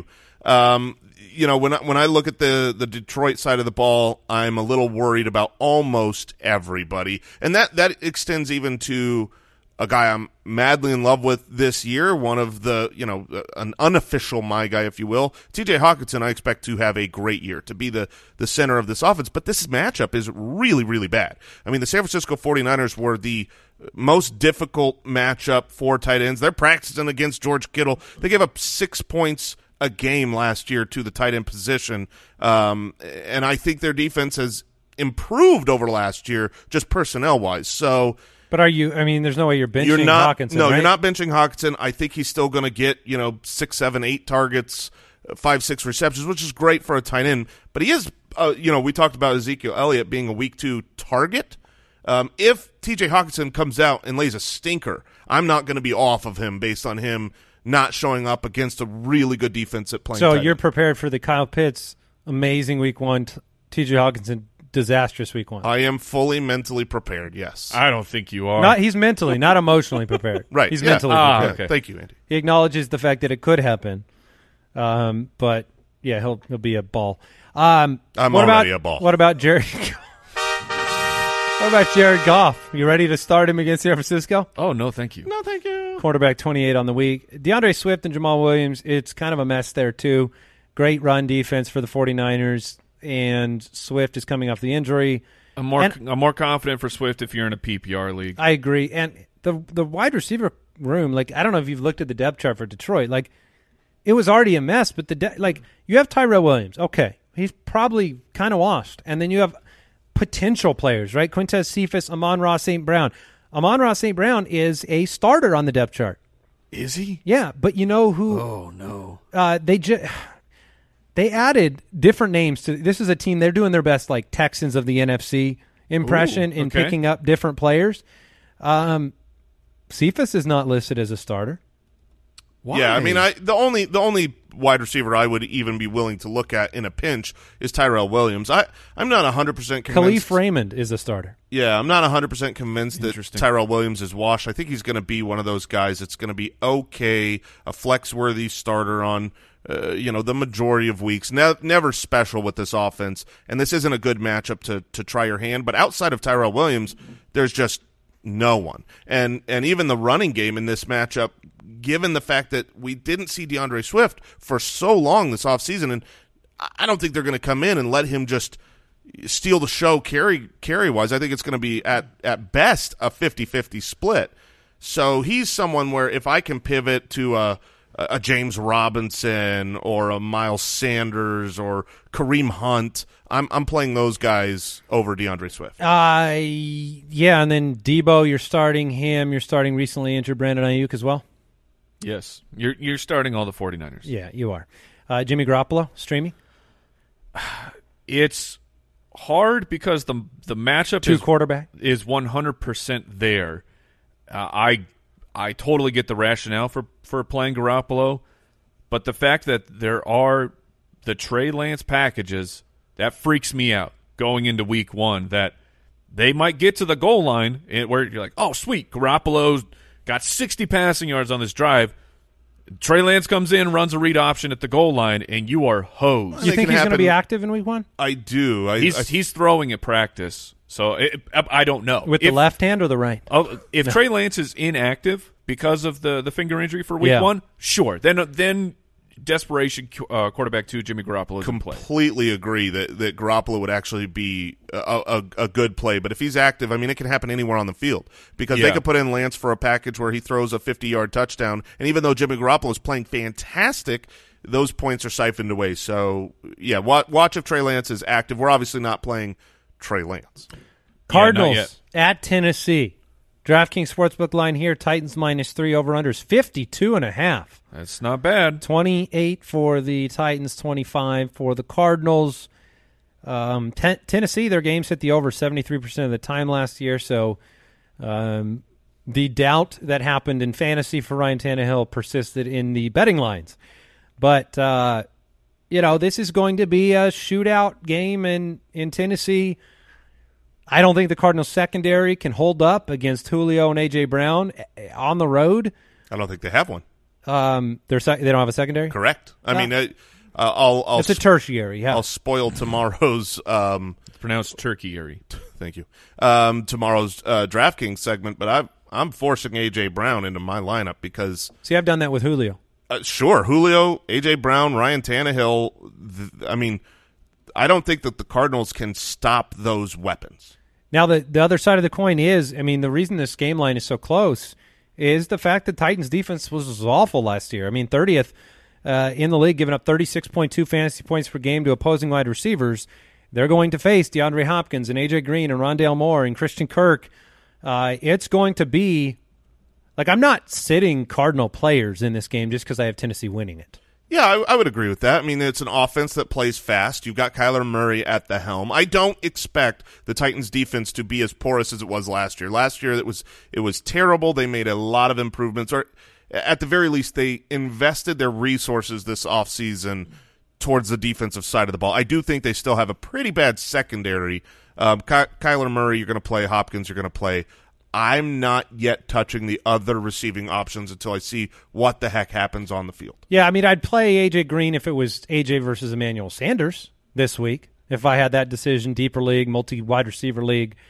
When I look at the Detroit side of the ball, I'm a little worried about almost everybody, and that extends even to a guy I'm madly in love with this year, one of the, an unofficial my guy, if you will. TJ Hawkinson, I expect to have a great year, to be the center of this offense, but this matchup is really, really bad. I mean, the San Francisco 49ers were the most difficult matchup for tight ends. They're practicing against George Kittle. They gave up 6 points a game last year to the tight end position, and I think their defense has improved over last year, just personnel-wise. So, but there's no way you're benching Hawkinson, No, right? You're not benching Hawkinson. I think he's still going to get, 6, 7, 8 targets, 5, 6 receptions, which is great for a tight end. But he is, we talked about Ezekiel Elliott being a week 2 target. If TJ Hawkinson comes out and lays a stinker, I'm not going to be off of him based on him not showing up against a really good defense at playing. So tight you're end. prepared for the Kyle Pitts amazing week 1, TJ Hawkinson disastrous week 1. I am fully mentally prepared, yes. I don't think you are. He's mentally, not emotionally prepared. Right. He's mentally prepared. Okay. Thank you, Andy. He acknowledges the fact that it could happen. But yeah, he'll be a ball. I'm already a ball. What about Jared? What What about Jared Goff? You ready to start him against San Francisco? Oh, no, thank you. No, thank you. Quarterback 28 on the week. DeAndre Swift and Jamal Williams, it's kind of a mess there too. Great run defense for the 49ers, and Swift is coming off the injury. I'm more confident for Swift if you're in a PPR league. I agree. And the wide receiver room, like, I don't know if you've looked at the depth chart for Detroit. Like, it was already a mess, but you have Tyrell Williams. Okay, he's probably kind of washed. And then you have potential players, right? Quintez Cephas, Amon-Ra St. Brown. Amon-Ra St. Brown is a starter on the depth chart. Is he? Yeah, but you know who? Oh, no. They added different names to this. Is a team, they're doing their best, like Texans of the NFC impression in picking up different players. Cephas is not listed as a starter. Why? Yeah, I mean, the only wide receiver I would even be willing to look at in a pinch is Tyrell Williams. I'm not 100% convinced. Khalif Raymond is a starter. Yeah, I'm not 100% convinced that Tyrell Williams is washed. I think he's going to be one of those guys that's going to be okay, a flex-worthy starter on the majority of weeks. Never special with this offense, and this isn't a good matchup to try your hand. But outside of Tyrell Williams, there's just no one. And even the running game in this matchup, given the fact that we didn't see DeAndre Swift for so long this offseason, and I don't think they're going to come in and let him just steal the show carry-wise. I think it's going to be, at best, a 50-50 split. So he's someone where if I can pivot to a James Robinson or a Miles Sanders or Kareem Hunt, I'm playing those guys over DeAndre Swift. Yeah, and then Debo, you're starting him. You're starting recently injured Brandon Ayuk as well. Yes, you're starting all the 49ers. Yeah, you are. Jimmy Garoppolo streaming. It's hard because the matchup is 100% there. I totally get the rationale for playing Garoppolo, but the fact that there are the Trey Lance packages, that freaks me out going into week one, that they might get to the goal line where you're like, oh, sweet, Garoppolo's got 60 passing yards on this drive. Trey Lance comes in, runs a read option at the goal line, and you are hosed. You think he's going to be active in week one? I do. He's throwing at practice, so I don't know. With the left hand or the right? If Trey Lance is inactive because of the finger injury for week one, sure. Then desperation quarterback 2, Jimmy Garoppolo is in play. Completely agree that Garoppolo would actually be a good play. But if he's active, I mean, it can happen anywhere on the field because they could put in Lance for a package where he throws a 50-yard touchdown. And even though Jimmy Garoppolo is playing fantastic, those points are siphoned away. So, yeah, watch if Trey Lance is active. We're obviously not playing Trey Lance. Cardinals at Tennessee. DraftKings Sportsbook line here, Titans -3, over-unders 52.5. That's not bad. 28 for the Titans, 25 for the Cardinals. Tennessee, their games hit the over 73% of the time last year, so the doubt that happened in fantasy for Ryan Tannehill persisted in the betting lines. But, this is going to be a shootout game in Tennessee. I don't think the Cardinals secondary can hold up against Julio and A.J. Brown on the road. I don't think they have one. They don't have a secondary? Correct. I mean, I'll it's a tertiary. Yeah. I'll spoil tomorrow's it's pronounced tertiary. Thank you. Tomorrow's DraftKings segment, but I'm forcing A.J. Brown into my lineup because see, I've done that with Julio. Sure, Julio, A.J. Brown, Ryan Tannehill. I mean, I don't think that the Cardinals can stop those weapons. Now, the other side of the coin is, I mean, the reason this game line is so close is the fact that Titans' defense was awful last year. I mean, 30th in the league, giving up 36.2 fantasy points per game to opposing wide receivers. They're going to face DeAndre Hopkins and A.J. Green and Rondale Moore and Christian Kirk. It's going to be, like, I'm not sitting Cardinal players in this game just because I have Tennessee winning it. Yeah, I would agree with that. I mean, it's an offense that plays fast. You've got Kyler Murray at the helm. I don't expect the Titans' defense to be as porous as it was last year. Last year, it was terrible. They made a lot of improvements, or at the very least, they invested their resources this offseason towards the defensive side of the ball. I do think they still have a pretty bad secondary. Kyler Murray, you're going to play. Hopkins, you're going to play. I'm not yet touching the other receiving options until I see what the heck happens on the field. Yeah, I mean, I'd play A.J. Green if it was A.J. versus Emmanuel Sanders this week, if I had that decision, deeper league, multi-wide receiver league.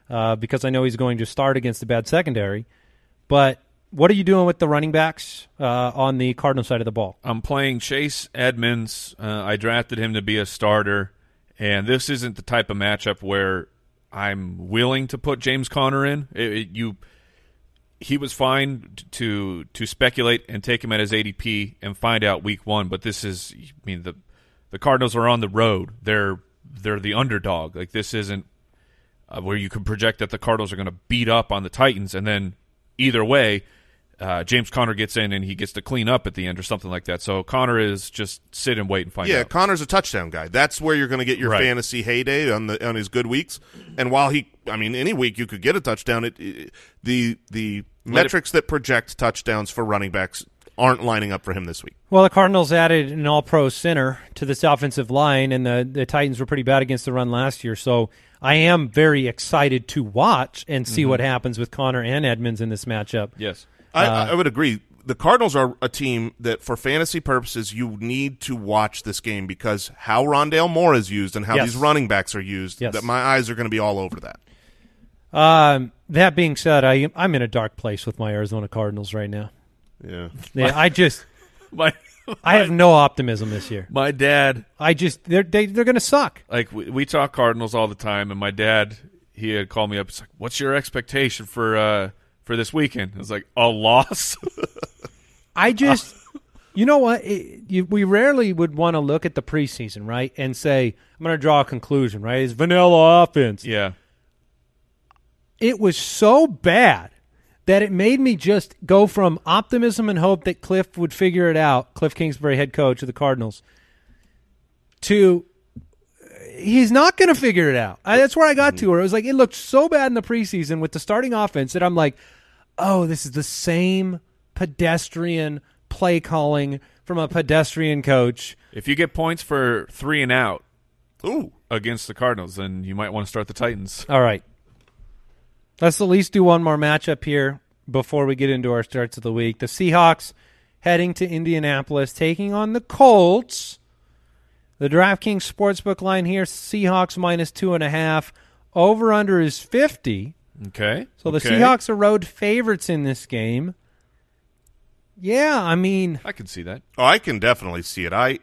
because I know he's going to start against the bad secondary. But what are you doing with the running backs on the Cardinal side of the ball? I'm playing Chase Edmonds. I drafted him to be a starter, and this isn't the type of matchup where I'm willing to put James Conner in. He was fine to speculate and take him at his ADP and find out week one, but this is, I mean, the Cardinals are on the road. They're the underdog. Like, this isn't where you can project that the Cardinals are going to beat up on the Titans, and then either way, James Conner gets in and he gets to clean up at the end or something like that. So Conner is just sit and wait and find out. Yeah, Conner's a touchdown guy. That's where you're going to get your fantasy heyday on his good weeks. And while any week you could get a touchdown, the metrics that project touchdowns for running backs aren't lining up for him this week. Well, the Cardinals added an all-pro center to this offensive line, and the Titans were pretty bad against the run last year. So I am very excited to watch and see what happens with Conner and Edmonds in this matchup. Yes. I would agree. The Cardinals are a team that, for fantasy purposes, you need to watch this game because how Rondale Moore is used and how these running backs are used, that my eyes are going to be all over that. That being said, I'm in a dark place with my Arizona Cardinals right now. Yeah. I have no optimism this year. My dad, they're going to suck. Like, we talk Cardinals all the time, and my dad, he had called me up. He's like, "What's your expectation for this weekend?" I was like, "A loss." You know what? We rarely would want to look at the preseason, right, and say, I'm going to draw a conclusion, right? It's vanilla offense. Yeah. It was so bad that it made me just go from optimism and hope that Cliff would figure it out, Cliff Kingsbury, head coach of the Cardinals, to he's not going to figure it out. That's where I got to, where it was like it looked so bad in the preseason with the starting offense that I'm like, oh, this is the same pedestrian play calling from a pedestrian coach. If you get points for 3 and out against the Cardinals, then you might want to start the Titans. All right. Let's at least do one more matchup here before we get into our starts of the week. The Seahawks heading to Indianapolis, taking on the Colts. The DraftKings Sportsbook line here, Seahawks minus 2.5. Over-under is 50. Okay. So the Seahawks are road favorites in this game. Yeah, I mean, I can see that. Oh, I can definitely see it. I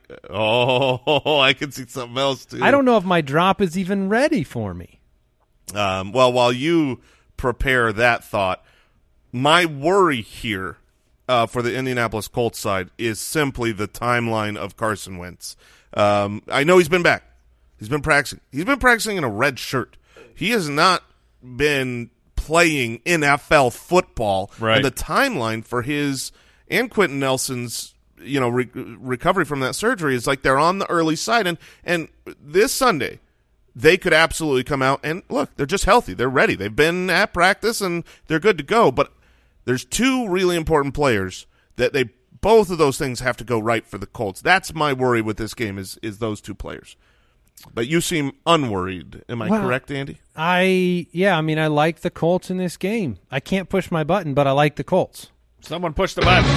can see something else, too. I don't know if my drop is even ready for me. Well, while you prepare that thought, my worry here for the Indianapolis Colts side is simply the timeline of Carson Wentz. I know he's been back. He's been practicing. He's been practicing in a red shirt. He has not been playing NFL football. Right. And the timeline for his and Quentin Nelson's recovery from that surgery is like they're on the early side. And this Sunday, they could absolutely come out and, look, they're just healthy. They're ready. They've been at practice, and they're good to go. But there's 2 really important players that both of those things have to go right for the Colts. That's my worry with this game is those 2 players. But you seem unworried. Am I correct, Andy? I like the Colts in this game. I can't push my button, but I like the Colts. Someone push the button.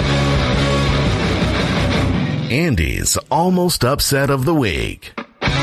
Andy's almost upset of the week.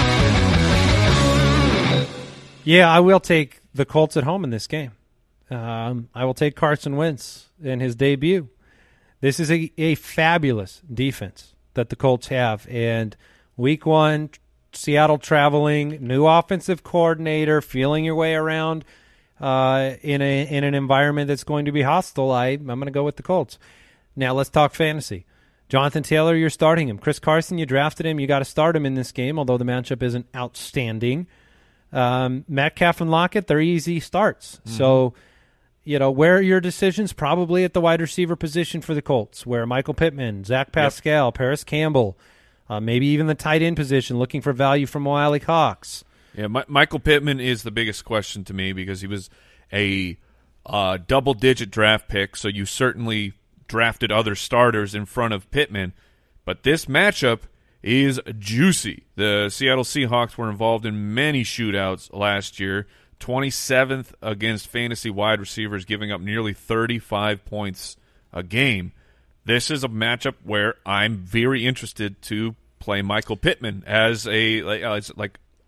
Yeah, I will take the Colts at home in this game. I will take Carson Wentz in his debut. This is a fabulous defense that the Colts have. And week 1, Seattle traveling, new offensive coordinator, feeling your way around in an environment that's going to be hostile. I'm going to go with the Colts. Now let's talk fantasy. Jonathan Taylor, you're starting him. Chris Carson, you drafted him. You got to start him in this game, although the matchup isn't outstanding. Metcalf and Lockett, they're easy starts. Mm-hmm. So, where are your decisions? Probably at the wide receiver position for the Colts, where Michael Pittman, Zach Pascal, Paris Campbell, maybe even the tight end position, looking for value from Wiley Cox. Yeah, Michael Pittman is the biggest question to me because he was a double-digit draft pick, so you certainly drafted other starters in front of Pittman. But this matchup is juicy. The Seattle Seahawks were involved in many shootouts last year, 27th against fantasy wide receivers, giving up nearly 35 points a game. This is a matchup where I'm very interested to play Michael Pittman as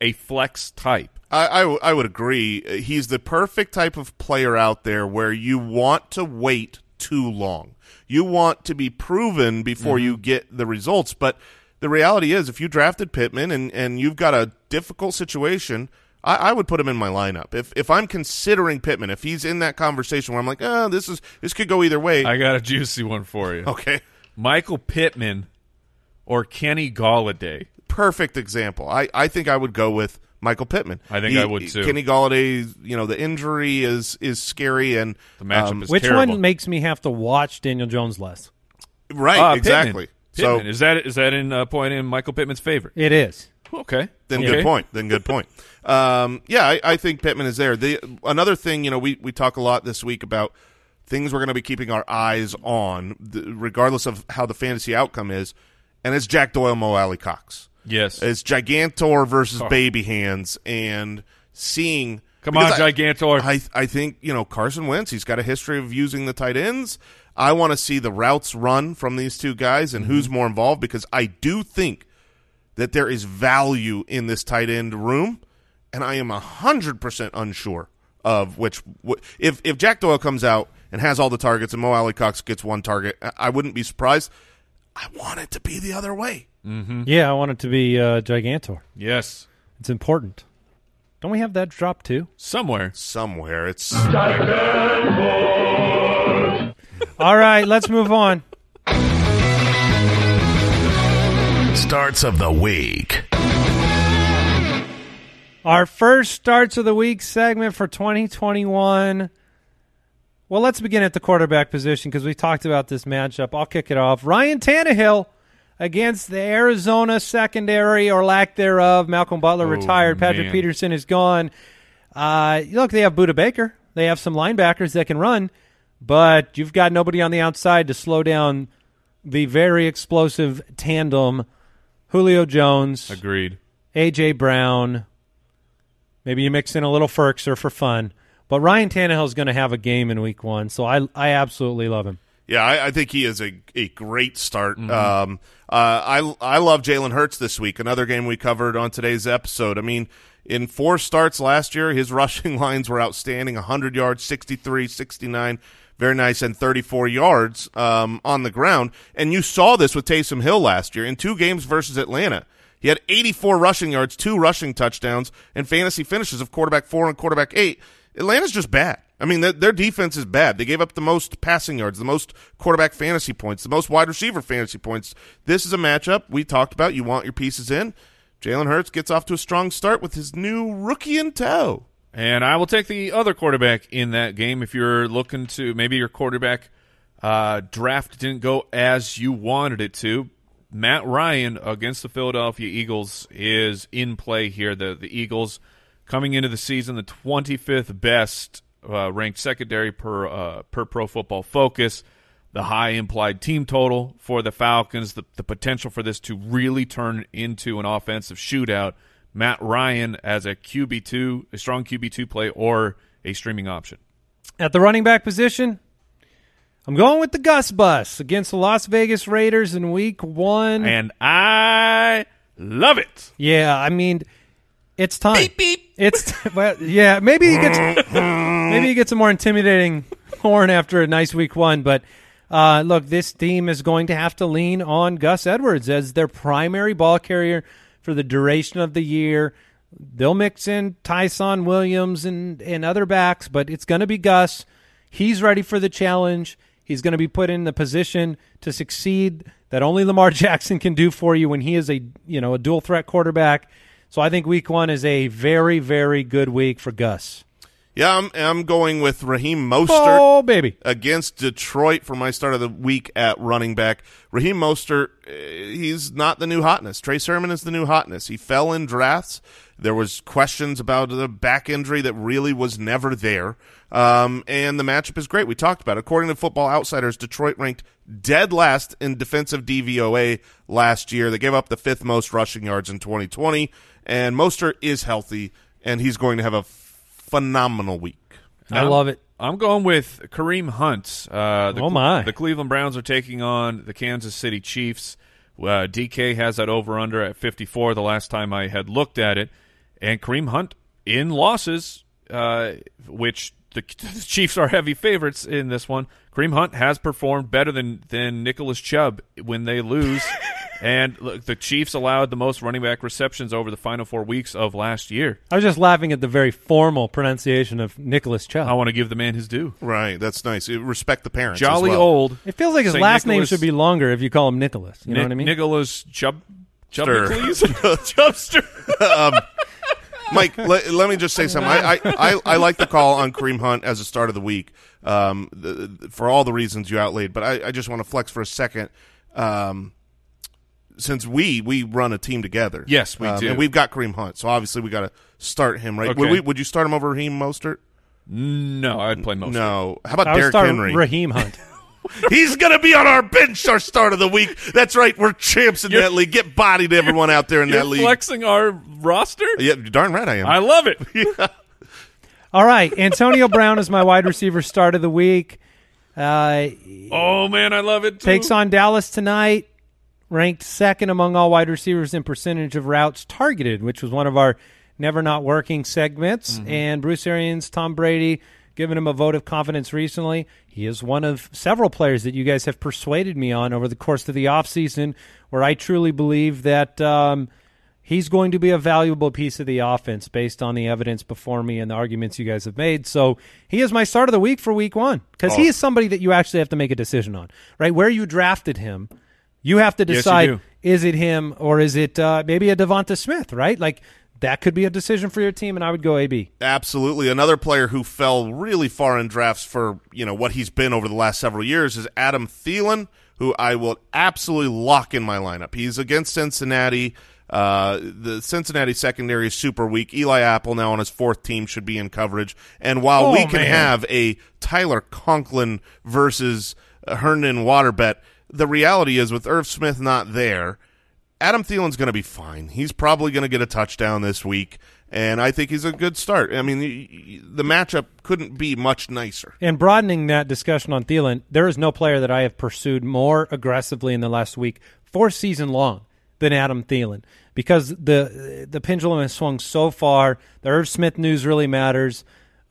a flex type. I would agree. He's the perfect type of player out there where you want to wait too long. You want to be proven before you get the results. But the reality is, if you drafted Pittman and you've got a difficult situation, I would put him in my lineup. If I'm considering Pittman, if he's in that conversation where I'm like, this could go either way. I got a juicy one for you. Okay. Michael Pittman or Kenny Golladay. Perfect example. I think I would go with Michael Pittman. I think I would too. Kenny Golladay, the injury is scary, and the matchup is which terrible. one makes me have to watch Daniel Jones less? Right, exactly. Pittman. Is that in point in Michael Pittman's favor? It is. Okay. Then good point. I think Pittman is there. Another thing, we talk a lot this week about things we're going to be keeping our eyes on, regardless of how the fantasy outcome is, and it's Jack Doyle, Mo Alley-Cox. Yes. It's Gigantor versus Baby Hands, and seeing – Come on, Gigantor. I think, Carson Wentz, he's got a history of using the tight ends. I want to see the routes run from these two guys and who's more involved, because I do think that there is value in this tight end room, and I am 100% unsure of which – if Jack Doyle comes out and has all the targets and Mo Alley-Cox gets one target, I wouldn't be surprised. I want it to be the other way. Mm-hmm. Yeah, I want it to be Gigantor. Yes. It's important. Don't we have that drop too? Somewhere. It's All right, let's move on. Starts of the week. Our first starts of the week segment for 2021. Well, let's begin at the quarterback position because we talked about this matchup. I'll kick it off. Ryan Tannehill against the Arizona secondary, or lack thereof. Malcolm Butler retired. Patrick Peterson is gone. Look, they have Budda Baker. They have some linebackers that can run, but you've got nobody on the outside to slow down the very explosive tandem. Julio Jones. Agreed. A.J. Brown. Maybe you mix in a little Ferkser for fun. But Ryan Tannehill is going to have a game in week one, so I absolutely love him. Yeah, I think he is a great start. Mm-hmm. I love Jalen Hurts this week, another game we covered on today's episode. I mean, in 4 starts last year, his rushing lines were outstanding, 100 yards, 63, 69, very nice, and 34 yards on the ground. And you saw this with Taysom Hill last year in 2 games versus Atlanta. He had 84 rushing yards, 2 rushing touchdowns, and fantasy finishes of quarterback 4 and quarterback 8. Atlanta's just bad. I mean, their defense is bad. They gave up the most passing yards, the most quarterback fantasy points, the most wide receiver fantasy points. This is a matchup we talked about. You want your pieces in. Jalen Hurts gets off to a strong start with his new rookie in tow. And I will take the other quarterback in that game if you're looking to – maybe your quarterback draft didn't go as you wanted it to. Matt Ryan against the Philadelphia Eagles is in play here. The Eagles – coming into the season, the 25th best ranked secondary per Pro Football Focus, the high implied team total for the Falcons, the potential for this to really turn into an offensive shootout. Matt Ryan as a QB2, a strong QB2 play, or a streaming option. At the running back position, I'm going with the Gus Bus against the Las Vegas Raiders in week 1. And I love it. Yeah, I mean, it's time. Beep, beep. Yeah, maybe he gets a more intimidating horn after a nice week 1. But look, this team is going to have to lean on Gus Edwards as their primary ball carrier for the duration of the year. They'll mix in Tyson Williams and other backs, but it's going to be Gus. He's ready for the challenge. He's going to be put in the position to succeed that only Lamar Jackson can do for you when he is a dual threat quarterback. So I think week 1 is a very, very good week for Gus. Yeah, I'm going with Raheem Mostert against Detroit for my start of the week at running back. Raheem Mostert, he's not the new hotness. Trey Sermon is the new hotness. He fell in drafts. There was questions about the back injury that really was never there. And the matchup is great. We talked about it. According to Football Outsiders, Detroit ranked dead last in defensive DVOA last year. They gave up the 5th most rushing yards in 2020. And Mostert is healthy, and he's going to have a phenomenal week. I love it. I'm going with Kareem Hunt. The Cleveland Browns are taking on the Kansas City Chiefs. DK has that over-under at 54 the last time I had looked at it. And Kareem Hunt in losses, which the Chiefs are heavy favorites in this one. Kareem Hunt has performed better than Nicholas Chubb when they lose. And look, the Chiefs allowed the most running back receptions over the final 4 weeks of last year. I was just laughing at the very formal pronunciation of Nicholas Chubb. I want to give the man his due. Right, that's nice. Respect the parents. Jolly as well. old. It feels like his last name should be longer if you call him Nicholas. You know what I mean? Nicholas Chubb. Chubbster. Mike, let me just say something. I like the call on Kareem Hunt as a start of the week for all the reasons you outlaid, but I just want to flex for a second. Since we run a team together. Yes, we do. And we've got Kareem Hunt, so obviously we got to start him, right? Okay. Would you start him over Raheem Mostert? No, I'd play Mostert. No. How about I would Derrick start Henry? Raheem Hunt. He's going to be on our bench, our start of the week. That's right. We're champs in that league. Get bodied, everyone out there in that league. You're flexing our roster? Yeah, darn right I am. I love it. Yeah. All right, Antonio Brown is my wide receiver start of the week. Oh, man, I love it, too. Takes on Dallas tonight. Ranked second among all wide receivers in percentage of routes targeted, which was one of our never not working segments. Mm-hmm. And Bruce Arians, Tom Brady, giving him a vote of confidence recently. He is one of several players that you guys have persuaded me on over the course of the offseason, where I truly believe that he's going to be a valuable piece of the offense based on the evidence before me and the arguments you guys have made. So he is my start of the week for week one, because he is somebody that you actually have to make a decision on, right? Where you drafted him, you have to decide, is it him or is it maybe a Devonta Smith, right? Like, that could be a decision for your team, and I would go AB. Absolutely. Another player who fell really far in drafts for what he's been over the last several years is Adam Thielen, who I will absolutely lock in my lineup. He's against Cincinnati. The Cincinnati secondary is super weak. Eli Apple now on his fourth team should be in coverage. And while we can have a Tyler Conklin versus Herndon water bet, the reality is with Irv Smith not there, Adam Thielen's going to be fine. He's probably going to get a touchdown this week, and I think he's a good start. I mean, the matchup couldn't be much nicer. And broadening that discussion on Thielen, there is no player that I have pursued more aggressively in the last week for season long than Adam Thielen, because the pendulum has swung so far. The Irv Smith news really matters.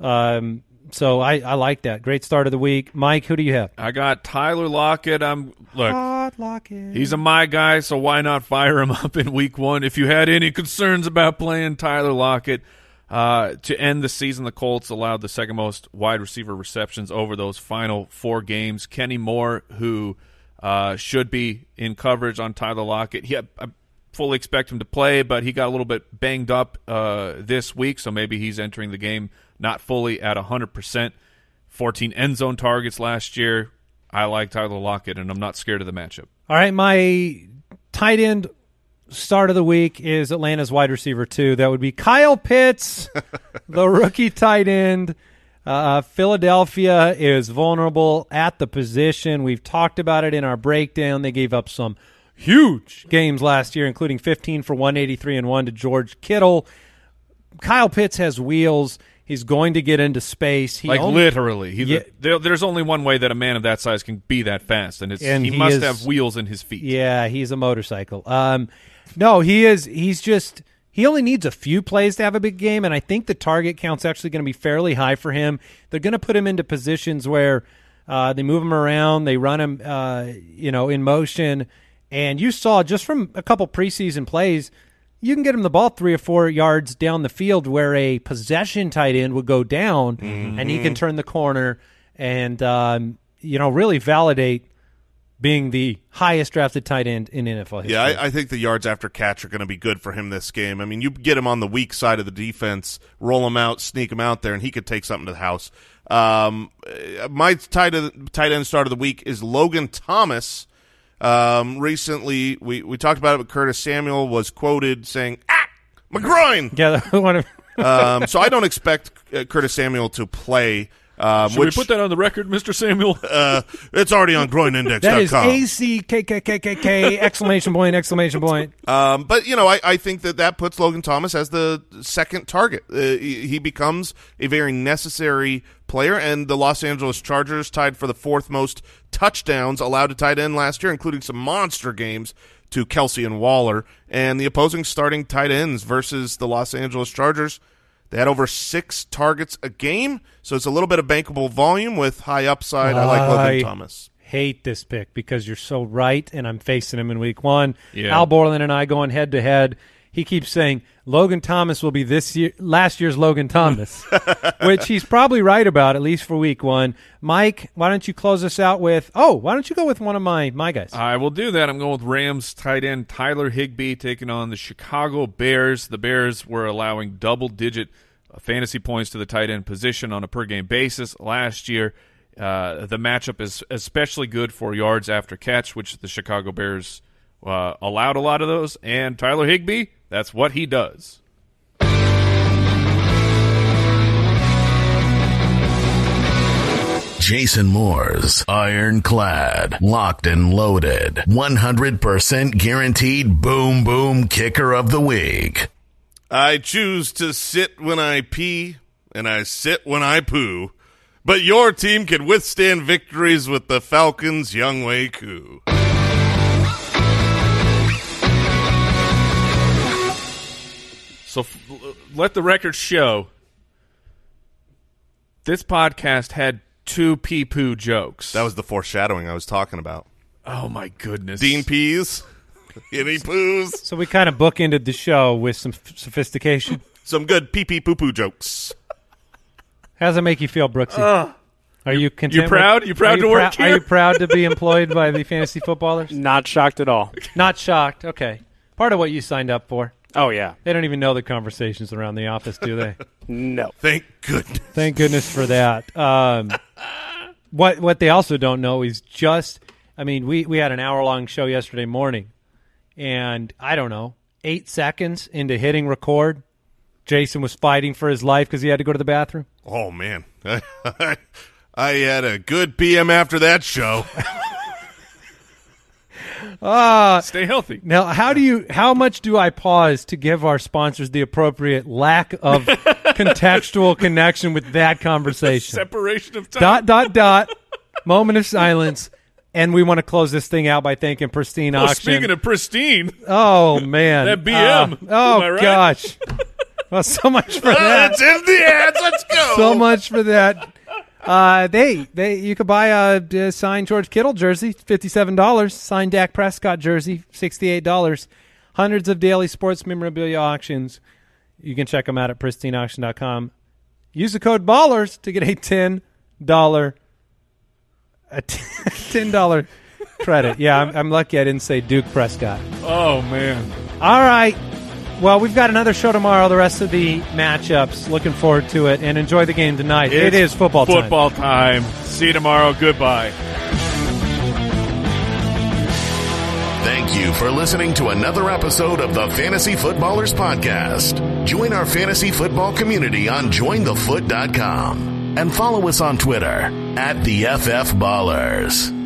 So I like that. Great start of the week. Mike, who do you have? I got Tyler Lockett. Lockett. He's a my guy, so why not fire him up in week one? If you had any concerns about playing Tyler Lockett, to end the season, the Colts allowed the second most wide receiver receptions over those final 4 games. Kenny Moore, who should be in coverage on Tyler Lockett. I fully expect him to play, but he got a little bit banged up this week, so maybe he's entering the game not fully at 100%. 14 end zone targets last year. I like Tyler Lockett, and I'm not scared of the matchup. All right, my tight end start of the week is Atlanta's wide receiver 2. That would be Kyle Pitts, the rookie tight end. Philadelphia is vulnerable at the position. We've talked about it in our breakdown. They gave up some huge games last year, including 15 for 183 and 1 to George Kittle. Kyle Pitts has wheels. He's going to get into space. Literally. There's only one way that a man of that size can be that fast, and he must have wheels in his feet. Yeah, he's a motorcycle. No, he only needs a few plays to have a big game, and I think the target count's actually going to be fairly high for him. They're going to put him into positions where they move him around, they run him in motion, and you saw just from a couple preseason plays, you can get him the ball 3 or 4 yards down the field where a possession tight end would go down, and he can turn the corner and really validate being the highest drafted tight end in NFL history. Yeah, I think the yards after catch are going to be good for him this game. I mean, you get him on the weak side of the defense, roll him out, sneak him out there, and he could take something to the house. My tight end start of the week is Logan Thomas. Recently, we talked about it, but Curtis Samuel was quoted saying, my groin! Yeah, so I don't expect Curtis Samuel to play. Should we put that on the record, Mr. Samuel? It's already on groinindex.com. That is ACKKKK, exclamation point, exclamation point. But, I think that puts Logan Thomas as the second target. He becomes a very necessary player, and the Los Angeles Chargers tied for the 4th most touchdowns allowed to tight end last year, including some monster games. to Kelsey and Waller. And the opposing starting tight ends versus the Los Angeles Chargers, they had over 6 targets a game, so it's a little bit of bankable volume with high upside. I like Logan Thomas. Hate this pick because you're so right, and I'm facing him in week 1. Yeah. Al Borland and I going head-to-head. He keeps saying Logan Thomas will be last year's Logan Thomas, which he's probably right about, at least for week 1. Mike, why don't you close us out with why don't you go with one of my guys? I will do that. I'm going with Rams tight end Tyler Higbee taking on the Chicago Bears. The Bears were allowing double-digit fantasy points to the tight end position on a per-game basis last year. The matchup is especially good for yards after catch, which the Chicago Bears allowed a lot of those. And Tyler Higbee, that's what he does. Jason Moore's ironclad, locked and loaded, 100% guaranteed boom boom kicker of the week. I choose to sit when I pee, and I sit when I poo. But your team can withstand victories with the Falcons' Younghoe Koo. So let the record show this podcast had 2 pee-poo jokes. That was the foreshadowing I was talking about. Oh, my goodness. Dean pees. Any poos. So we kind of bookended the show with some sophistication. Some good pee-poo-poo-poo jokes. How does it make you feel, Brooksy? Are you content? You proud? You proud to work here? Are you proud to be employed by the fantasy footballers? Not shocked at all. Not shocked. Okay. Part of what you signed up for. Oh, yeah. They don't even know the conversations around the office, do they? No. Thank goodness. Thank goodness for that. What they also don't know is we had an hour-long show yesterday morning, and I don't know, 8 seconds into hitting record, Jason was fighting for his life because he had to go to the bathroom. Oh, man. I had a good PM after that show. Stay healthy. Now, how much do I pause to give our sponsors the appropriate lack of contextual connection with that conversation? Separation of time. ... Moment of silence. And we want to close this thing out by thanking Pristine Auction. Speaking of pristine. Oh, man. That BM. Right? Gosh. Well, so much for that. It's in the ads. Let's go. So much for that. You could buy a signed George Kittle jersey, $57. Signed Dak Prescott jersey, $68. Hundreds of daily sports memorabilia auctions. You can check them out at pristineauction.com. Use the code BALLERS to get a $10 credit. Yeah, I'm lucky I didn't say Duke Prescott. Oh, man. All right. Well, we've got another show tomorrow, the rest of the matchups. Looking forward to it, and enjoy the game tonight. It is football time. Football time. See you tomorrow. Goodbye. Thank you for listening to another episode of the Fantasy Footballers Podcast. Join our fantasy football community on jointhefoot.com and follow us on Twitter @TheFFBallers.